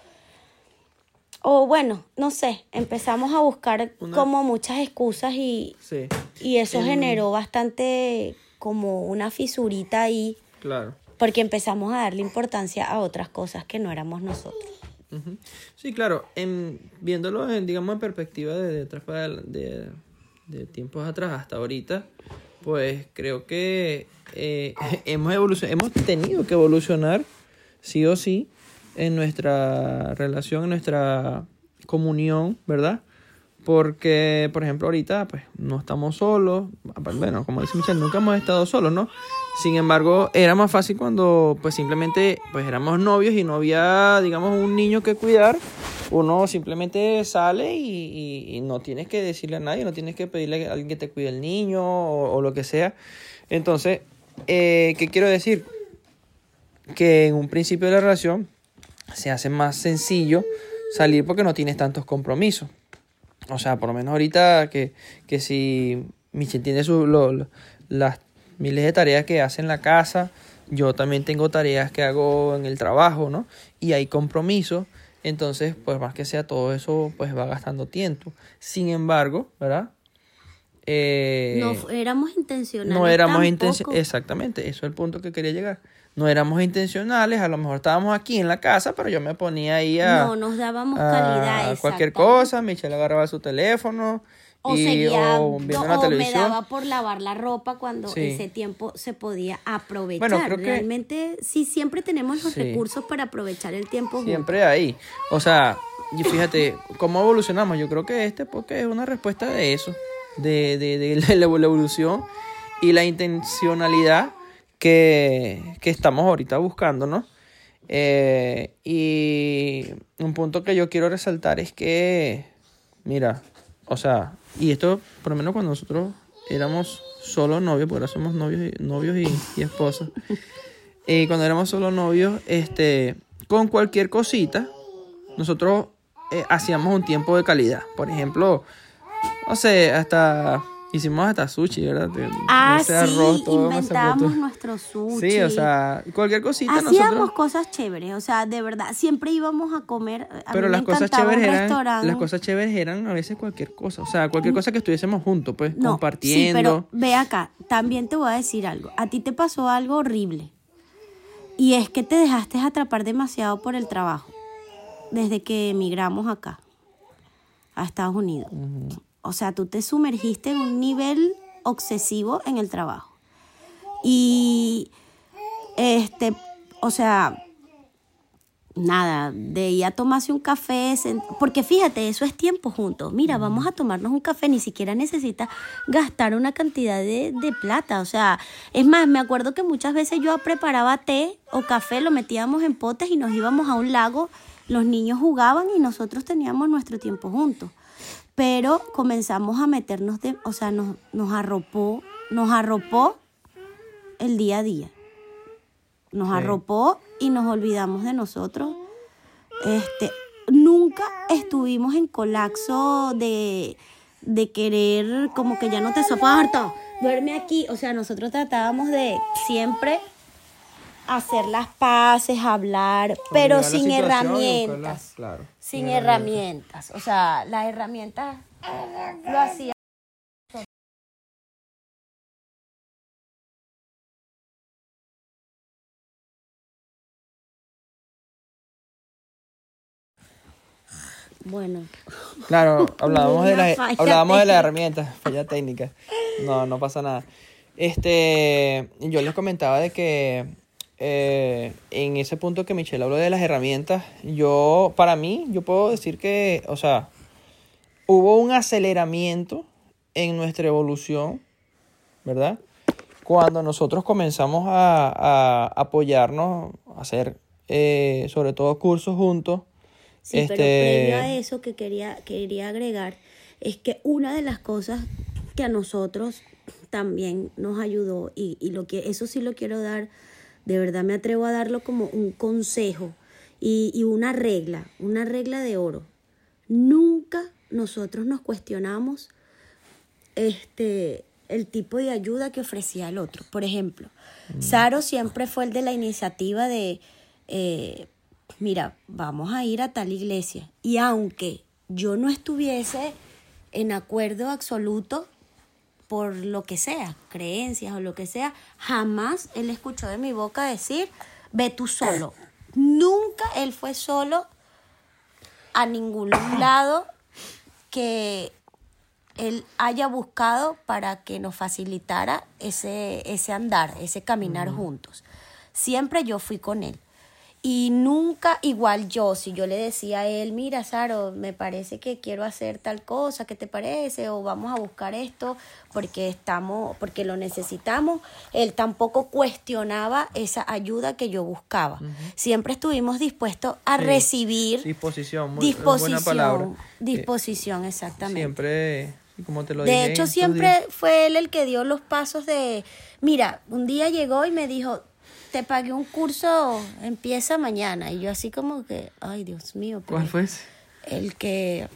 o bueno, no sé, empezamos a buscar como muchas excusas Sí, y eso generó bastante como una fisurita ahí, claro. porque empezamos a darle importancia a otras cosas que no éramos nosotros. Ujú. Sí, claro, viéndolo digamos en perspectiva de atrás de tiempos atrás hasta ahorita, pues creo que hemos tenido que evolucionar sí o sí en nuestra relación, en nuestra comunión, ¿verdad? Porque, por ejemplo, ahorita pues no estamos solos. Bueno, como dice Michelle, nunca hemos estado solos, ¿no? Sin embargo, era más fácil cuando pues simplemente pues éramos novios y no había, digamos, un niño que cuidar. Uno simplemente sale y no tienes que decirle a nadie, no tienes que pedirle a alguien que te cuide el niño o lo que sea. Entonces, ¿qué quiero decir? Que en un principio de la relación se hace más sencillo salir porque no tienes tantos compromisos. O sea, por lo menos ahorita que si Michelle tiene las miles de tareas que hace en la casa, yo también tengo tareas que hago en el trabajo, ¿no? Y hay compromisos, entonces, pues más que sea todo eso, pues va gastando tiempo. Sin embargo, ¿verdad? No éramos intencionales No éramos tampoco. intencionales, exactamente, eso es el punto que quería llegar. No éramos intencionales, a lo mejor estábamos aquí en la casa, pero yo me ponía ahí No nos dábamos calidad, cualquier exactamente. cosa, Michelle agarraba su teléfono O seguía, o viendo la o me televisión. daba por lavar la ropa cuando Sí. ese tiempo se podía aprovechar. Bueno, creo que realmente sí, siempre tenemos los sí. recursos para aprovechar el tiempo. Siempre ahí. O sea, y fíjate cómo evolucionamos. Yo creo que porque es una respuesta de eso, de la evolución y la intencionalidad que estamos ahorita buscando, ¿no? Y un punto que yo quiero resaltar es que, mira, o sea, y esto por lo menos cuando nosotros éramos solo novios, porque ahora somos novios y esposos. Y cuando éramos solo novios, con cualquier cosita, nosotros hacíamos un tiempo de calidad. Por ejemplo, no sé, hicimos hasta sushi, ¿verdad? Sí, inventábamos nuestro sushi. Sí, o sea, cualquier cosita hacíamos nosotros. cosas chéveres, o sea, de verdad, siempre íbamos a comer. Pero las cosas chéveres eran a veces cualquier cosa, o sea, cualquier cosa que estuviésemos juntos, pues, compartiendo. Sí, pero ve acá, también te voy a decir algo. A ti te pasó algo horrible. Y es que te dejaste atrapar demasiado por el trabajo. Desde que emigramos acá, a Estados Unidos. Uh-huh. O sea, tú te sumergiste en un nivel obsesivo en el trabajo. Y, o sea, nada, de ir a tomarse un café, porque fíjate, eso es tiempo juntos. Mira, vamos a tomarnos un café, ni siquiera necesitas gastar una cantidad de plata. O sea, es más, me acuerdo que muchas veces yo preparaba té o café, lo metíamos en potes y nos íbamos a un lago, los niños jugaban y nosotros teníamos nuestro tiempo juntos. Pero comenzamos a meternos, o sea, nos arropó el día a día. Nos arropó y nos olvidamos de nosotros. Nunca estuvimos en colapso de querer, como que ya no te soporto, duerme aquí. O sea, nosotros tratábamos de siempre hacer las paces, hablar, pero sin herramientas. Claro, sin herramientas. O sea, las herramientas lo hacían. Bueno. Claro, hablábamos de las herramientas, falla técnica. No pasa nada. Yo les comentaba de que en ese punto que Michelle habló de las herramientas, para mí, yo puedo decir que, o sea, hubo un aceleramiento en nuestra evolución, ¿verdad? Cuando nosotros comenzamos a apoyarnos, a hacer sobre todo cursos juntos. Sí, pero previo a eso que quería agregar es que una de las cosas que a nosotros también nos ayudó y eso sí lo quiero dar, de verdad me atrevo a darlo como un consejo, Y una regla de oro. Nunca nosotros nos cuestionamos el tipo de ayuda que ofrecía el otro. Por ejemplo, Saro siempre fue el de la iniciativa de, mira, vamos a ir a tal iglesia. Y aunque yo no estuviese en acuerdo absoluto por lo que sea, creencias o lo que sea, jamás él escuchó de mi boca decir, ve tú solo. Nunca él fue solo a ningún lado que él haya buscado para que nos facilitara ese andar, ese caminar juntos. Siempre yo fui con él. Y nunca, igual yo, si yo le decía a él, mira, Saro, me parece que quiero hacer tal cosa, ¿qué te parece? O vamos a buscar esto porque lo necesitamos. Él tampoco cuestionaba esa ayuda que yo buscaba. Siempre estuvimos dispuestos a recibir. Disposición, buena palabra. Disposición, exactamente. Siempre, como te lo dije. De hecho, siempre fue él el que dio los pasos de, mira, un día llegó y me dijo, te pagué un curso, empieza mañana. Y yo así como que, ay, Dios mío. ¿Cuál fue ese? El que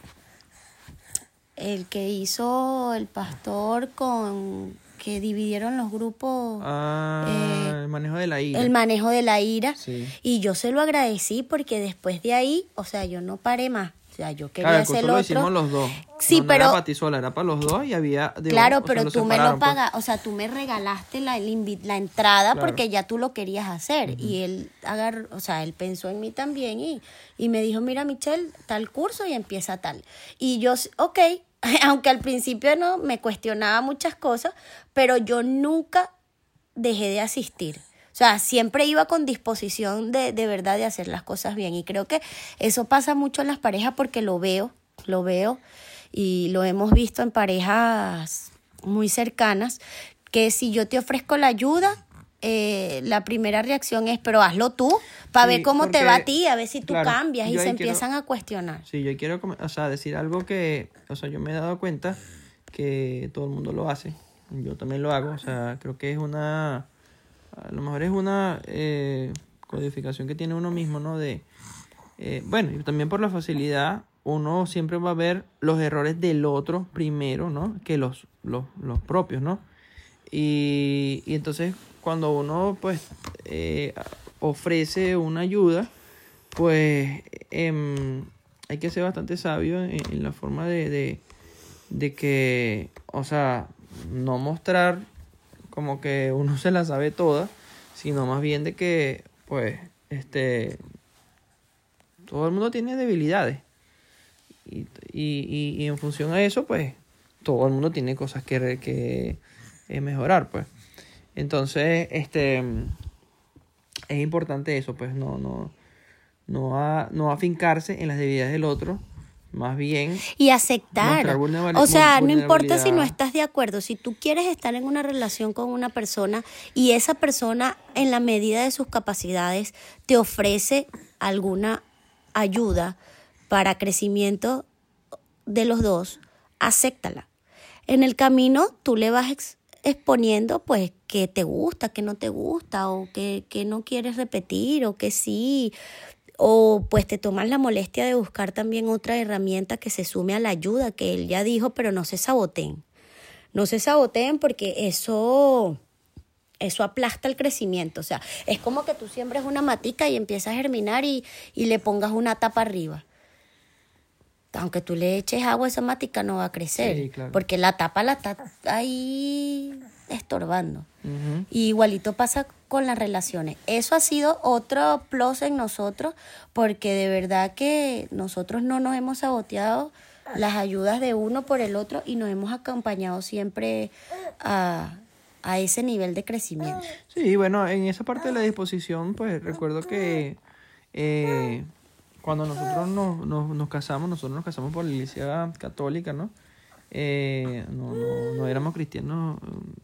hizo el pastor que dividieron los grupos. El manejo de la ira. El manejo de la ira. Sí. Y yo se lo agradecí porque después de ahí, o sea, yo no paré más. O sea, yo quería claro, hacer lo hicimos los dos. Sí, no pero... era para ti sola, era para los dos y había... Claro, pero tú me lo pagas, o sea, tú me regalaste la entrada, claro, porque ya tú lo querías hacer. Y él él pensó en mí también y me dijo, mira, Michelle, tal curso y empieza tal. Y yo, ok, aunque al principio no me cuestionaba muchas cosas, pero yo nunca dejé de asistir. O sea, siempre iba con disposición de verdad de hacer las cosas bien. Y creo que eso pasa mucho en las parejas porque lo veo y lo hemos visto en parejas muy cercanas, que si yo te ofrezco la ayuda, la primera reacción es, pero hazlo tú, para ver cómo te va a ti, a ver si tú cambias, y se empiezan a cuestionar. Sí, yo quiero decir algo que, yo me he dado cuenta que todo el mundo lo hace, yo también lo hago, creo que es a lo mejor es una codificación que tiene uno mismo, ¿no? Y también por la facilidad, uno siempre va a ver los errores del otro primero, ¿no? Que los propios, ¿no? Y entonces, cuando uno, pues, ofrece una ayuda, pues, hay que ser bastante sabio en la forma de que, no mostrar como que uno se la sabe toda, sino más bien de que, pues, todo el mundo tiene debilidades. Y en función a eso, pues, todo el mundo tiene cosas que mejorar, pues. Entonces, es importante eso, pues, no afincarse en las debilidades del otro, más bien... Y aceptar. O sea, no importa si no estás de acuerdo. Si tú quieres estar en una relación con una persona y esa persona, en la medida de sus capacidades, te ofrece alguna ayuda para crecimiento de los dos, acéptala. En el camino tú le vas exponiendo pues que te gusta, que no te gusta, o que no quieres repetir, o que sí, o pues te tomas la molestia de buscar también otra herramienta que se sume a la ayuda que él ya dijo, pero no se saboteen. No se saboteen porque eso aplasta el crecimiento. O sea, es como que tú siembres una matica y empieza a germinar y le pongas una tapa arriba. Aunque tú le eches agua, esa matica no va a crecer. Sí, claro. Porque la tapa la está ahí estorbando. Uh-huh. Y igualito pasa con las relaciones. Eso ha sido otro plus en nosotros, porque de verdad que nosotros no nos hemos saboteado las ayudas de uno por el otro y nos hemos acompañado siempre a ese nivel de crecimiento. Sí, bueno, en esa parte de la disposición, pues recuerdo que cuando nosotros nos casamos por la iglesia católica, ¿no? No éramos cristianos,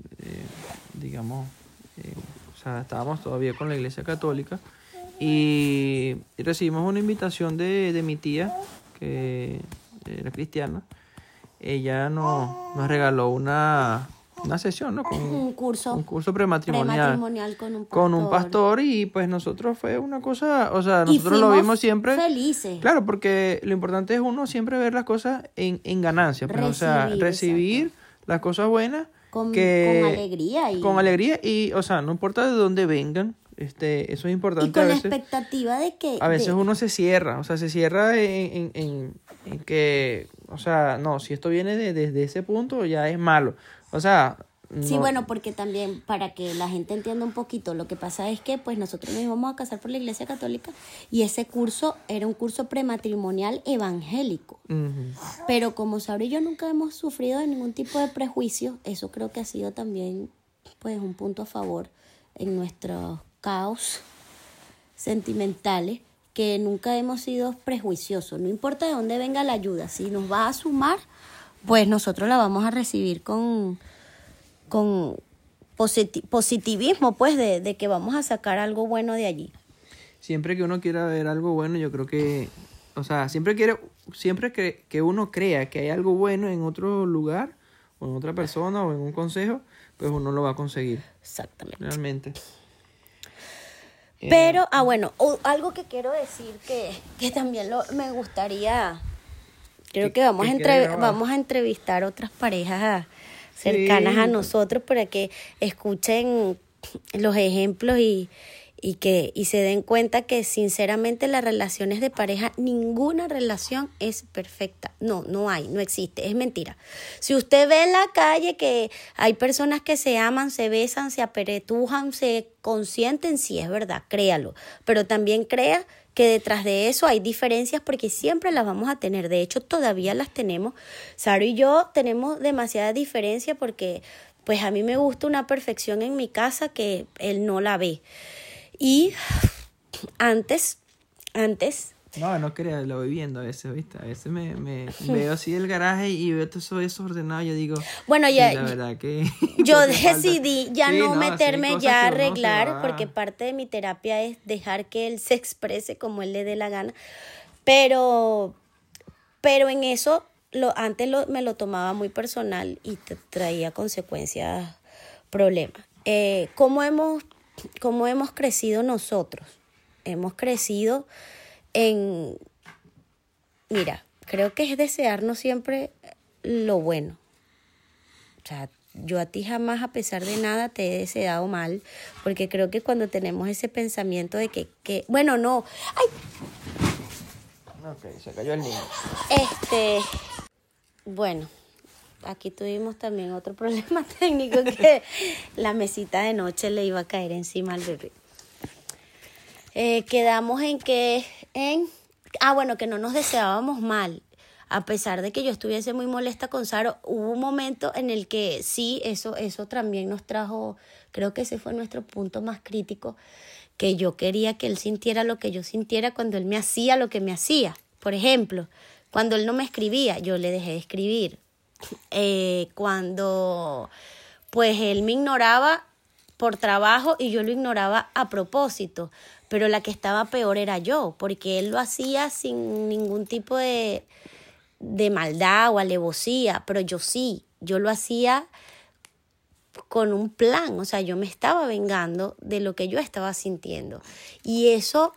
estábamos todavía con la iglesia católica y recibimos una invitación de mi tía, que era cristiana. Ella nos regaló una una sesión, ¿no? Con un curso prematrimonial con un pastor y pues nosotros fue una cosa, o sea, Y nosotros lo fuimos vimos siempre felices. Claro, porque lo importante es uno siempre ver las cosas en ganancia, pues, o sea, recibir las cosas buenas con alegría con alegría y, o sea, no importa de dónde vengan, eso es importante. Y con la expectativa de que... A veces uno se cierra, o sea, se cierra en que, o sea, no, si esto viene desde ese punto ya es malo. O sea... Sí, no. bueno, porque también para que la gente entienda un poquito, lo que pasa es que pues nosotros nos íbamos a casar por la Iglesia Católica y ese curso era un curso prematrimonial evangélico. Uh-huh. Pero como Sauro y yo nunca hemos sufrido de ningún tipo de prejuicio, eso creo que ha sido también pues un punto a favor en nuestros caos sentimentales, que nunca hemos sido prejuiciosos. No importa de dónde venga la ayuda, si nos va a sumar, pues nosotros la vamos a recibir con positivismo, pues, de que vamos a sacar algo bueno de allí. Siempre que uno quiera ver algo bueno, yo creo que, o sea, siempre que uno crea que hay algo bueno en otro lugar, o en otra persona, o en un consejo, pues uno lo va a conseguir. Exactamente. Realmente. Pero, bueno, algo que quiero decir que también me gustaría, creo que vamos a entrevistar otras parejas cercanas a nosotros para que escuchen los ejemplos y se den cuenta que sinceramente las relaciones de pareja, ninguna relación es perfecta. No existe, es mentira. Si usted ve en la calle que hay personas que se aman, se besan, se aperetujan, se consienten, sí es verdad, créalo. Pero también crea que detrás de eso hay diferencias porque siempre las vamos a tener. De hecho, todavía las tenemos. Saro y yo tenemos demasiada diferencia porque pues a mí me gusta una perfección en mi casa que él no la ve. Y antes... No creas, lo voy viendo a veces, ¿viste? A veces me veo así el garaje y veo todo eso desordenado. Yo digo, bueno, ya, sí, la verdad que yo decidí ya no meterme sí, ya a arreglar, porque parte de mi terapia es dejar que él se exprese como él le dé la gana. Pero en eso, antes me lo tomaba muy personal y traía consecuencias, problemas. ¿Cómo hemos crecido nosotros? Hemos crecido mira, creo que es desearnos siempre lo bueno. O sea, yo a ti jamás, a pesar de nada, te he deseado mal, porque creo que cuando tenemos ese pensamiento de que bueno, no. ¡Ay! Ok, se cayó el niño. Bueno, aquí tuvimos también otro problema técnico, que la mesita de noche le iba a caer encima al bebé. Quedamos que no nos deseábamos mal. A pesar de que yo estuviese muy molesta con Saro, hubo un momento en el que sí, eso también nos trajo, creo que ese fue nuestro punto más crítico, que yo quería que él sintiera lo que yo sintiera cuando él me hacía lo que me hacía. Por ejemplo, cuando él no me escribía, yo le dejé de escribir. Cuando pues él me ignoraba por trabajo y yo lo ignoraba a propósito, pero la que estaba peor era yo, porque él lo hacía sin ningún tipo de maldad o alevosía, pero yo lo hacía con un plan, o sea, yo me estaba vengando de lo que yo estaba sintiendo, y eso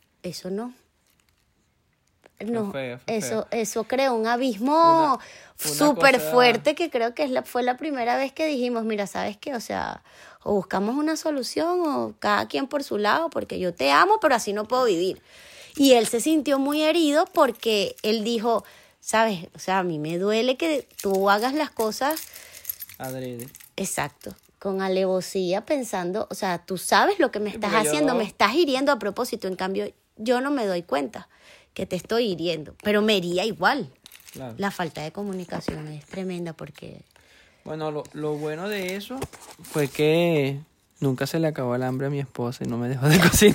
no, eso creó un abismo súper fuerte, que creo que fue la primera vez que dijimos, mira, ¿sabes qué? O sea, o buscamos una solución o cada quien por su lado, porque yo te amo, pero así no puedo vivir. Y él se sintió muy herido porque él dijo, ¿sabes? O sea, a mí me duele que tú hagas las cosas adrede. Exacto, con alevosía, pensando, o sea, tú sabes lo que me estás haciendo, me estás hiriendo a propósito, en cambio yo no me doy cuenta que te estoy hiriendo, pero me hería igual. Claro. La falta de comunicación es tremenda porque... Bueno, lo bueno de eso fue que nunca se le acabó el hambre a mi esposa y no me dejó de cocinar.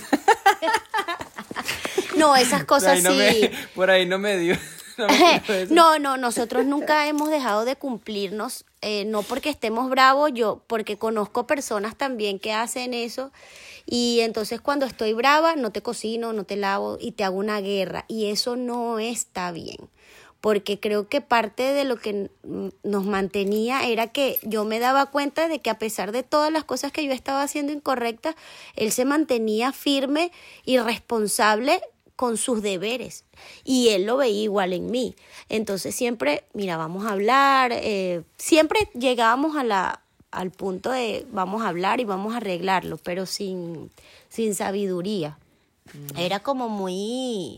No, esas cosas sí. Por ahí no me dio. No, nosotros nunca hemos dejado de cumplirnos, no porque estemos bravos, porque conozco personas también que hacen eso, y entonces cuando estoy brava no te cocino, no te lavo y te hago una guerra, y eso no está bien, porque creo que parte de lo que nos mantenía era que yo me daba cuenta de que a pesar de todas las cosas que yo estaba haciendo incorrectas, él se mantenía firme y responsable con sus deberes, y él lo veía igual en mí. Entonces siempre, mira, vamos a hablar, siempre llegábamos al punto de vamos a hablar y vamos a arreglarlo, pero sin sabiduría. Era como muy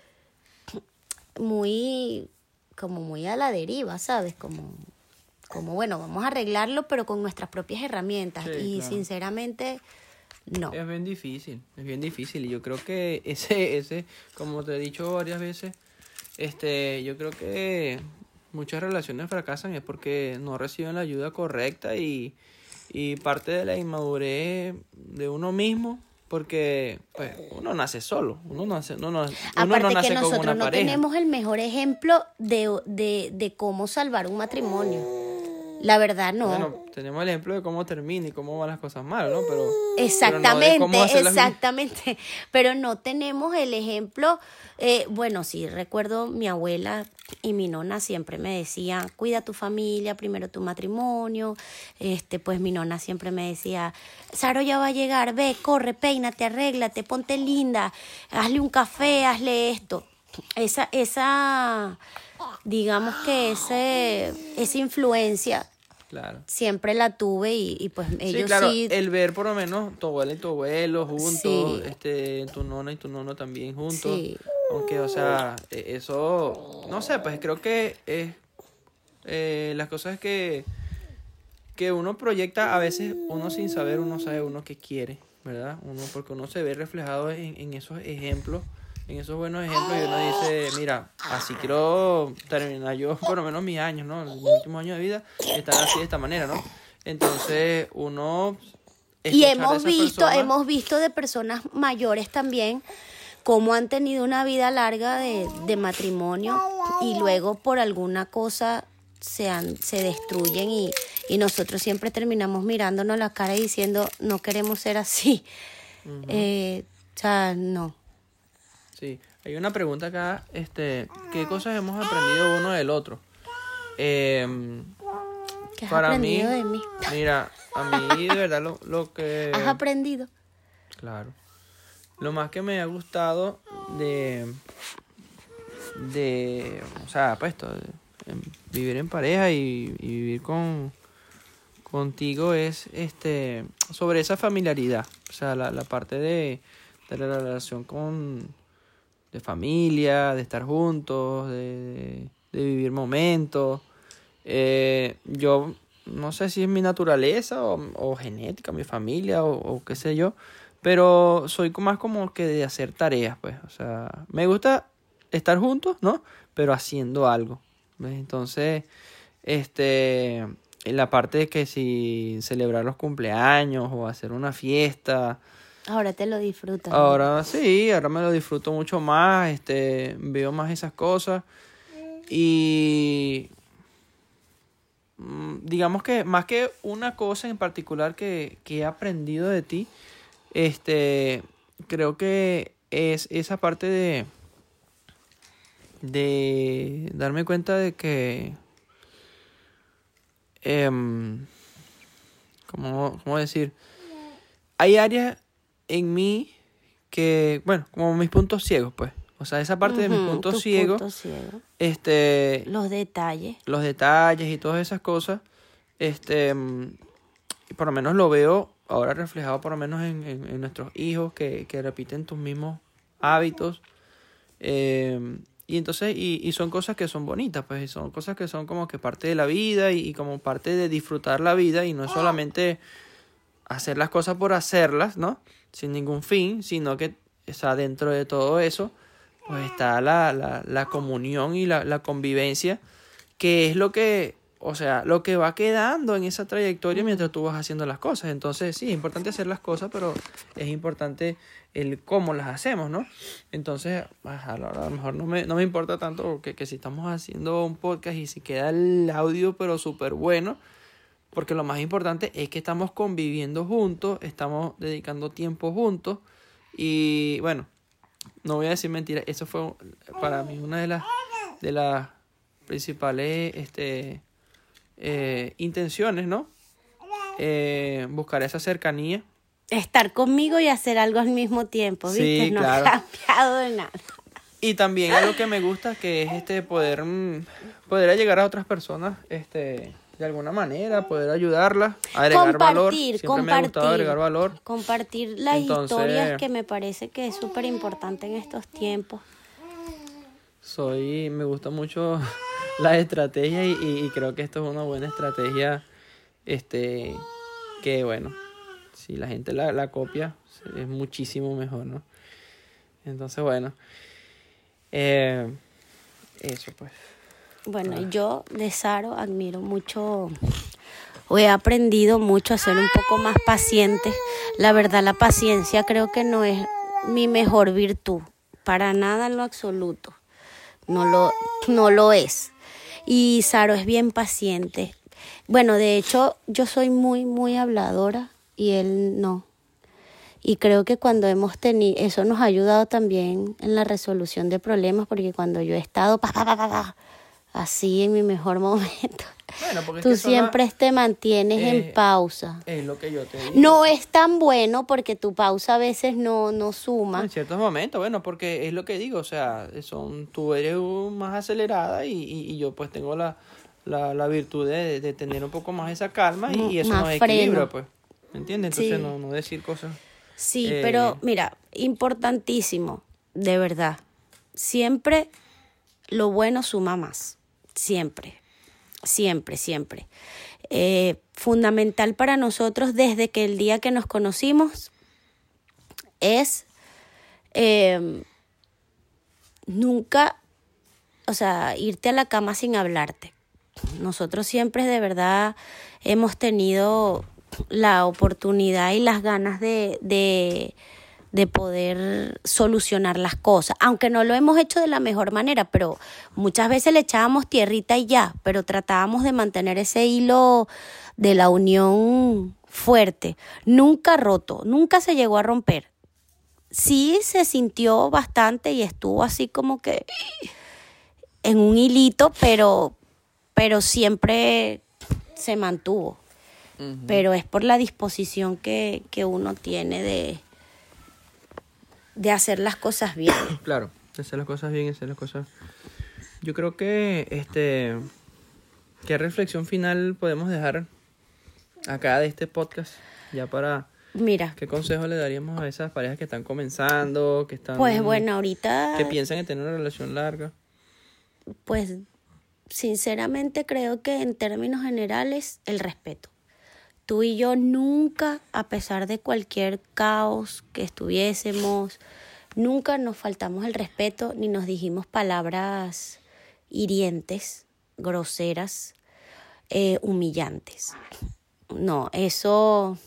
a la deriva, ¿sabes? Como bueno, vamos a arreglarlo, pero con nuestras propias herramientas. Sí, y claro. Sinceramente, no. Es bien difícil. Y yo creo que ese, como te he dicho varias veces, yo creo que muchas relaciones fracasan es porque no reciben la ayuda correcta y parte de la inmadurez de uno mismo, porque pues uno nace solo, uno no nace Aparte que con una nosotros no pareja. tenemos el mejor ejemplo de cómo salvar un matrimonio. La verdad, no. Bueno, tenemos el ejemplo de cómo termina y cómo van las cosas mal, ¿no? Pero Exactamente, pero no de cómo hacerlas bien. exactamente. Pero no tenemos el ejemplo. Bueno, sí, recuerdo mi abuela y mi nona siempre me decían, cuida tu familia, primero tu matrimonio. Pues mi nona siempre me decía, Saro ya va a llegar, ve, corre, peínate, arréglate, ponte linda, hazle un café, hazle esto. Digamos que esa influencia Claro. siempre la tuve y pues ellos Sí, claro, sí. el ver por lo menos tu abuela y tu abuelo juntos, Sí. tu nona y tu nono también juntos, Sí. aunque, o sea, eso, no sé, pues creo que es las cosas que uno proyecta, a veces uno sin saber, uno sabe uno qué quiere, ¿verdad? Porque uno se ve reflejado en esos ejemplos, en esos buenos ejemplos, y uno dice, mira, así quiero terminar yo por lo menos mis años, ¿no? Mis últimos años de vida, estar así de esta manera, ¿no? Entonces, uno... Y escuchar de esa hemos visto de personas mayores también cómo han tenido una vida larga de matrimonio y luego por alguna cosa se destruyen y nosotros siempre terminamos mirándonos la cara y diciendo, no queremos ser así. Uh-huh. O sea, no. Sí, hay una pregunta acá, ¿qué cosas hemos aprendido uno del otro? ¿Qué has Para aprendido mí, de mí? mira, a mí de verdad lo que... ¿Has aprendido? Claro. Lo más que me ha gustado o sea, pues vivir en pareja y vivir contigo es sobre esa familiaridad, o sea, la parte de la relación de familia, de estar juntos, de vivir momentos. Yo no sé si es mi naturaleza o genética, mi familia o qué sé yo, pero soy más como que de hacer tareas, pues, o sea, me gusta estar juntos, ¿no? Pero haciendo algo, ¿ves? Entonces, en la parte de que si celebrar los cumpleaños o hacer una fiesta, Ahora te lo disfrutas. ahora sí, ahora me lo disfruto mucho más, veo más esas cosas y digamos que más que una cosa en particular que he aprendido de ti, creo que es esa parte de darme cuenta de que ¿cómo decir? Hay áreas en mí que, bueno, como mis puntos ciegos, pues. O sea, esa parte de mis puntos tus ciegos, puntos ciegos. los Los detalles. detalles y todas esas cosas, y por lo menos lo veo ahora reflejado por lo menos en nuestros hijos que repiten tus mismos hábitos. Y entonces, y son cosas que son bonitas, pues, y son cosas que son como que parte de la vida y como parte de disfrutar la vida y no es solamente hacer las cosas por hacerlas, ¿no? Sin ningún fin, sino que está dentro de todo eso, pues está la comunión y la convivencia, que es lo que, o sea, lo que va quedando en esa trayectoria mientras tú vas haciendo las cosas. Entonces, sí, es importante hacer las cosas, pero es importante el cómo las hacemos, ¿no? Entonces, a lo mejor no me importa tanto que si estamos haciendo un podcast y si queda el audio, pero súper bueno, porque lo más importante es que estamos conviviendo juntos, estamos dedicando tiempo juntos y, bueno, no voy a decir mentiras, eso fue para mí una de las principales intenciones, ¿no? Buscar esa cercanía. Estar conmigo y hacer algo al mismo tiempo, ¿viste? Sí, no claro. ha cambiado de nada. Y también algo que me gusta que es poder llegar a otras personas de alguna manera, poder ayudarlas, agregar valor. Siempre me ha gustado agregar valor. Compartir las historias, que me parece que es súper importante en estos tiempos. Me gusta mucho la estrategia y creo que esto es una buena estrategia, que bueno, si la gente la copia es muchísimo mejor, ¿no? Entonces, bueno, eso pues. Bueno, yo de Saro admiro mucho, o he aprendido mucho a ser un poco más paciente. La verdad, la paciencia creo que no es mi mejor virtud, para nada en lo absoluto, no lo es. Y Saro es bien paciente. Bueno, de hecho, yo soy muy, muy habladora y él no. Y creo que cuando hemos tenido, eso nos ha ayudado también en la resolución de problemas, porque cuando yo he estado así en mi mejor momento, Bueno, porque tú siempre te mantienes en pausa. Es lo que yo te digo. No es tan bueno porque tu pausa a veces no suma. En ciertos momentos, bueno, porque es lo que digo, o sea, tú eres más acelerada y yo pues tengo la virtud de tener un poco más esa calma y eso nos equilibra, pues, ¿me entiendes? Entonces sí. no decir cosas. Sí, pero mira, importantísimo, de verdad, siempre lo bueno suma más, siempre. Fundamental para nosotros desde que el día que nos conocimos es nunca, o sea, irte a la cama sin hablarte. Nosotros siempre de verdad hemos tenido la oportunidad y las ganas de poder solucionar las cosas, aunque no lo hemos hecho de la mejor manera, pero muchas veces le echábamos tierrita y ya, pero tratábamos de mantener ese hilo de la unión fuerte, nunca roto, nunca se llegó a romper. Sí se sintió bastante y estuvo así como que en un hilito, pero siempre se mantuvo. Uh-huh. Pero es por la disposición que uno tiene de hacer las cosas bien. Claro, de hacer las cosas bien, hacer las cosas. Yo creo que ¿qué reflexión final podemos dejar acá de este podcast? Ya para... Mira. ¿Qué consejo le daríamos a esas parejas que están comenzando, que están... Pues bueno, ahorita... que piensan en tener una relación larga? Pues sinceramente creo que en términos generales el respeto. Tú y yo nunca, a pesar de cualquier caos que estuviésemos, nunca nos faltamos el respeto ni nos dijimos palabras hirientes, groseras, humillantes. No, eso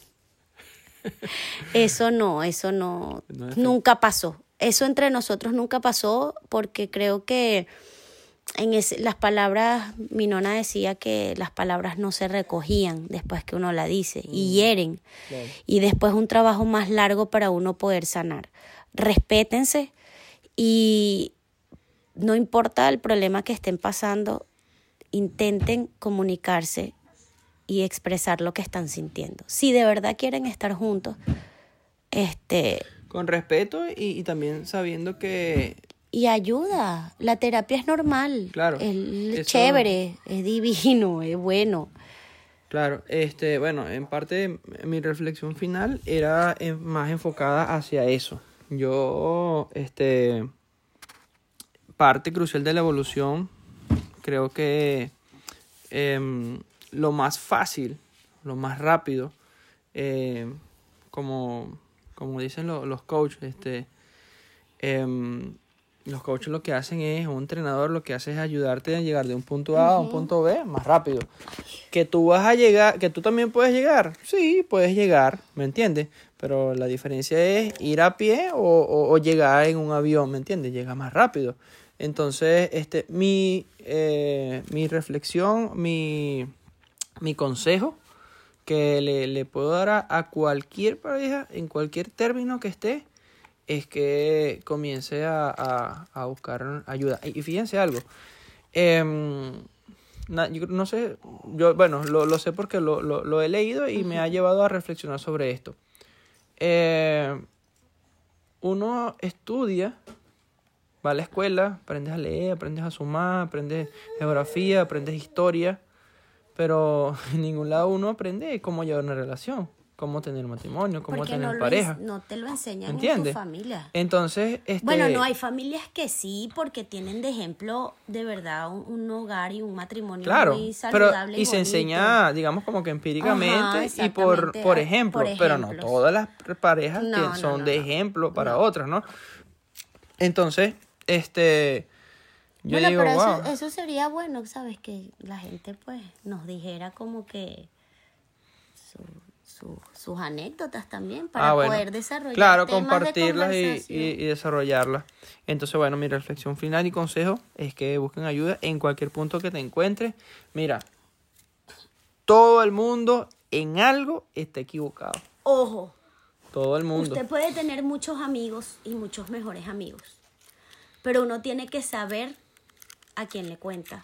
no, nunca pasó. Eso entre nosotros nunca pasó porque creo que las palabras, mi nona decía que las palabras no se recogían después que uno la dice y hieren. Claro. Y después un trabajo más largo para uno poder sanar. Respétense y no importa el problema que estén pasando, intenten comunicarse y expresar lo que están sintiendo. Si de verdad quieren estar juntos, con respeto y también sabiendo que... Y ayuda, la terapia es normal, claro, es chévere, es divino, es bueno. Claro, bueno, en parte mi reflexión final era más enfocada hacia eso. Yo, parte crucial de la evolución, creo que lo más fácil, lo más rápido, como dicen los coaches, los coaches lo que hacen es, un entrenador lo que hace es ayudarte a llegar de un punto A a un punto B más rápido. Que tú vas a llegar, que tú también puedes llegar, sí, puedes llegar, ¿me entiendes? Pero la diferencia es ir a pie o llegar en un avión, ¿me entiendes? Llega más rápido. Entonces, mi reflexión, mi consejo que le puedo dar a cualquier pareja, en cualquier término que esté, es que comience a buscar ayuda. Y fíjense algo, Yo no sé, yo, bueno, lo sé porque lo he leído y me ha llevado a reflexionar sobre esto. Uno estudia, va a la escuela, aprendes a leer, aprendes a sumar, aprendes geografía, aprendes historia, pero en ningún lado uno aprende cómo llevar una relación, cómo tener matrimonio, cómo Porque tener pareja. no te lo enseñan ¿Entiendes? en tu familia. Entonces, Bueno, no, hay familias que sí, porque tienen de ejemplo de verdad un hogar y un matrimonio claro, muy pero saludable y se bonito. enseña, digamos, como que empíricamente Ajá, y por exactamente, ejemplo, por pero no ejemplos. todas las parejas No, son de ejemplo para No. otras, ¿no? Entonces, yo Bueno, digo, pero wow. eso sería bueno, ¿sabes? Que la gente pues nos dijera como que sus anécdotas también para Bueno. poder desarrollar Claro, temas compartirlas de y conversación. desarrollarlas. Entonces, bueno, mi reflexión final y consejo es que busquen ayuda en cualquier punto que te encuentres. Mira, todo el mundo en algo está equivocado. Ojo, Todo el mundo. usted puede tener muchos amigos y muchos mejores amigos, pero uno tiene que saber a quién le cuenta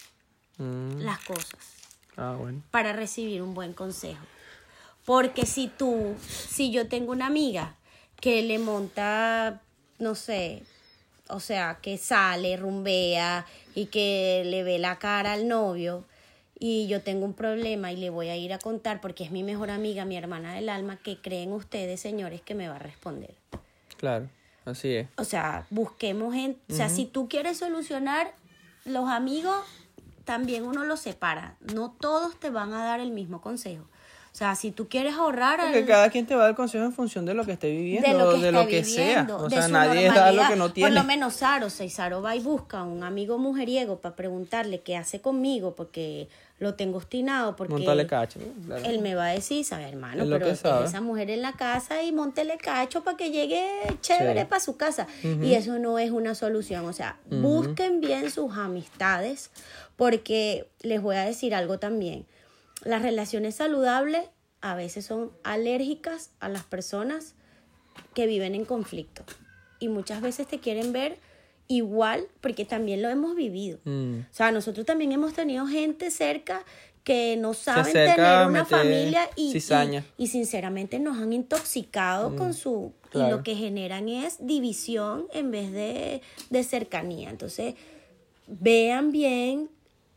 las cosas Bueno. para recibir un buen consejo. Porque si yo tengo una amiga que le monta, no sé, o sea, que sale, rumbea y que le ve la cara al novio, y yo tengo un problema y le voy a ir a contar porque es mi mejor amiga, mi hermana del alma, ¿qué creen ustedes, señores, que me va a responder? Claro, así es. O sea, busquemos o sea, si tú quieres solucionar, los amigos también uno los separa. No todos te van a dar el mismo consejo. O sea, si tú quieres ahorrar... Porque cada quien te va a dar consejo en función de lo que esté viviendo, de lo que sea. O sea, su nadie da lo normalidad. que no tiene. Por lo menos Saro va y busca a un amigo mujeriego para preguntarle qué hace conmigo porque lo tengo obstinado, porque Montale cacho, ¿no? Claro. él me va a decir, ¿sabes, hermano? Es lo Pero que sabe. esa mujer en la casa y móntele cacho para que llegue chévere Sí. para su casa. Y eso no es una solución. O sea, busquen bien sus amistades, porque les voy a decir algo también. Las relaciones saludables a veces son alérgicas a las personas que viven en conflicto. Y muchas veces te quieren ver igual, porque también lo hemos vivido. O sea, nosotros también hemos tenido gente cerca que no saben tener una familia y sinceramente nos han intoxicado con su... Claro. Y lo que generan es división en vez de cercanía. Entonces, vean bien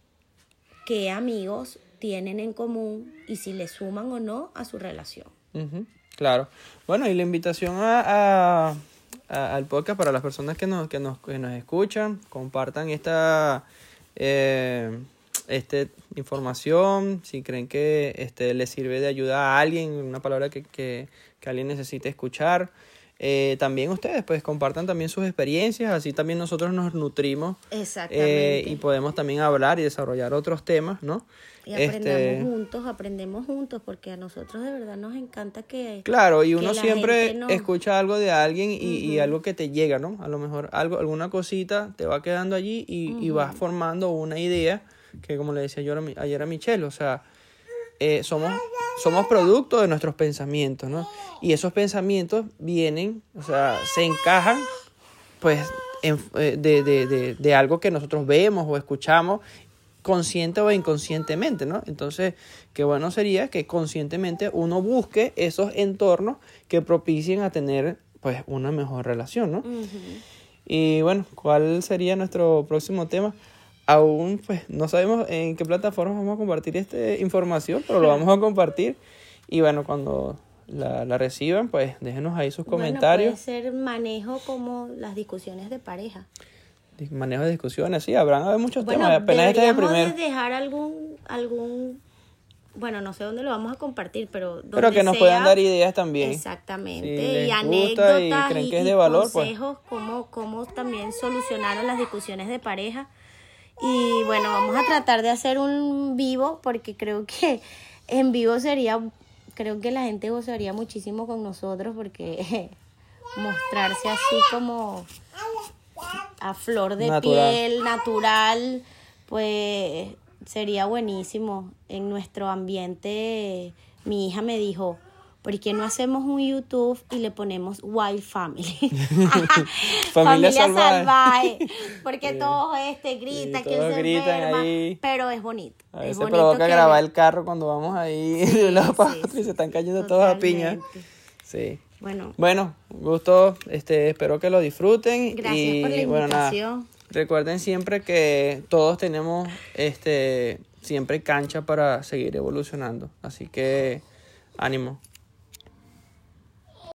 qué amigos tienen en común y si le suman o no a su relación. Claro. Bueno, y la invitación al podcast para las personas que nos escuchan, compartan esta información, si creen que les sirve de ayuda a alguien, una palabra que alguien necesite escuchar. También ustedes pues compartan también sus experiencias, así también nosotros nos nutrimos. Exactamente. Y podemos también hablar y desarrollar otros temas, ¿no? Y aprendemos juntos, porque a nosotros de verdad nos encanta que... Claro, y que uno la siempre gente nos... escucha algo de alguien y algo que te llega, ¿no? A lo mejor alguna cosita te va quedando allí y vas formando una idea que, como le decía yo ayer a Michelle, o sea, somos producto de nuestros pensamientos, ¿no? Y esos pensamientos vienen, o sea, se encajan, pues, de algo que nosotros vemos o escuchamos, consciente o inconscientemente, ¿no? Entonces, qué bueno sería que conscientemente uno busque esos entornos que propicien a tener, pues, una mejor relación, ¿no? Y bueno, ¿cuál sería nuestro próximo tema? Aún, pues, no sabemos en qué plataforma vamos a compartir esta información, pero lo vamos a compartir. Y bueno, cuando la reciban, pues, déjenos ahí sus comentarios. Puede ser manejo como las discusiones de pareja. Manejo de discusiones, sí, habrán muchos Bueno, temas, apenas este es el deberíamos primero. de dejar algún, bueno, no sé dónde lo vamos a compartir, pero Pero que nos puedan dar ideas también. Exactamente, Si les y gusta anécdotas y creen que es de valor, consejos, cómo también solucionaron las discusiones de pareja. Y bueno, vamos a tratar de hacer un vivo, porque creo que en vivo creo que la gente gozaría muchísimo con nosotros, porque mostrarse así como a flor de piel, natural, pues sería buenísimo. En nuestro ambiente, mi hija me dijo, ¿Por qué no hacemos un YouTube y le ponemos Wild Family? Familia salvaje. Porque todos gritan, Sí, que todos se gritan enferma, ahí. pero es bonito. A Es veces bonito provoca que grabar el carro cuando vamos ahí de un lado para sí, otro y se están cayendo totalmente. todos a piña. Sí. Bueno, Bueno, gusto, espero que lo disfruten. gracias y por la bueno, nada, invitación. recuerden siempre que todos tenemos siempre cancha para seguir evolucionando. Así que ánimo.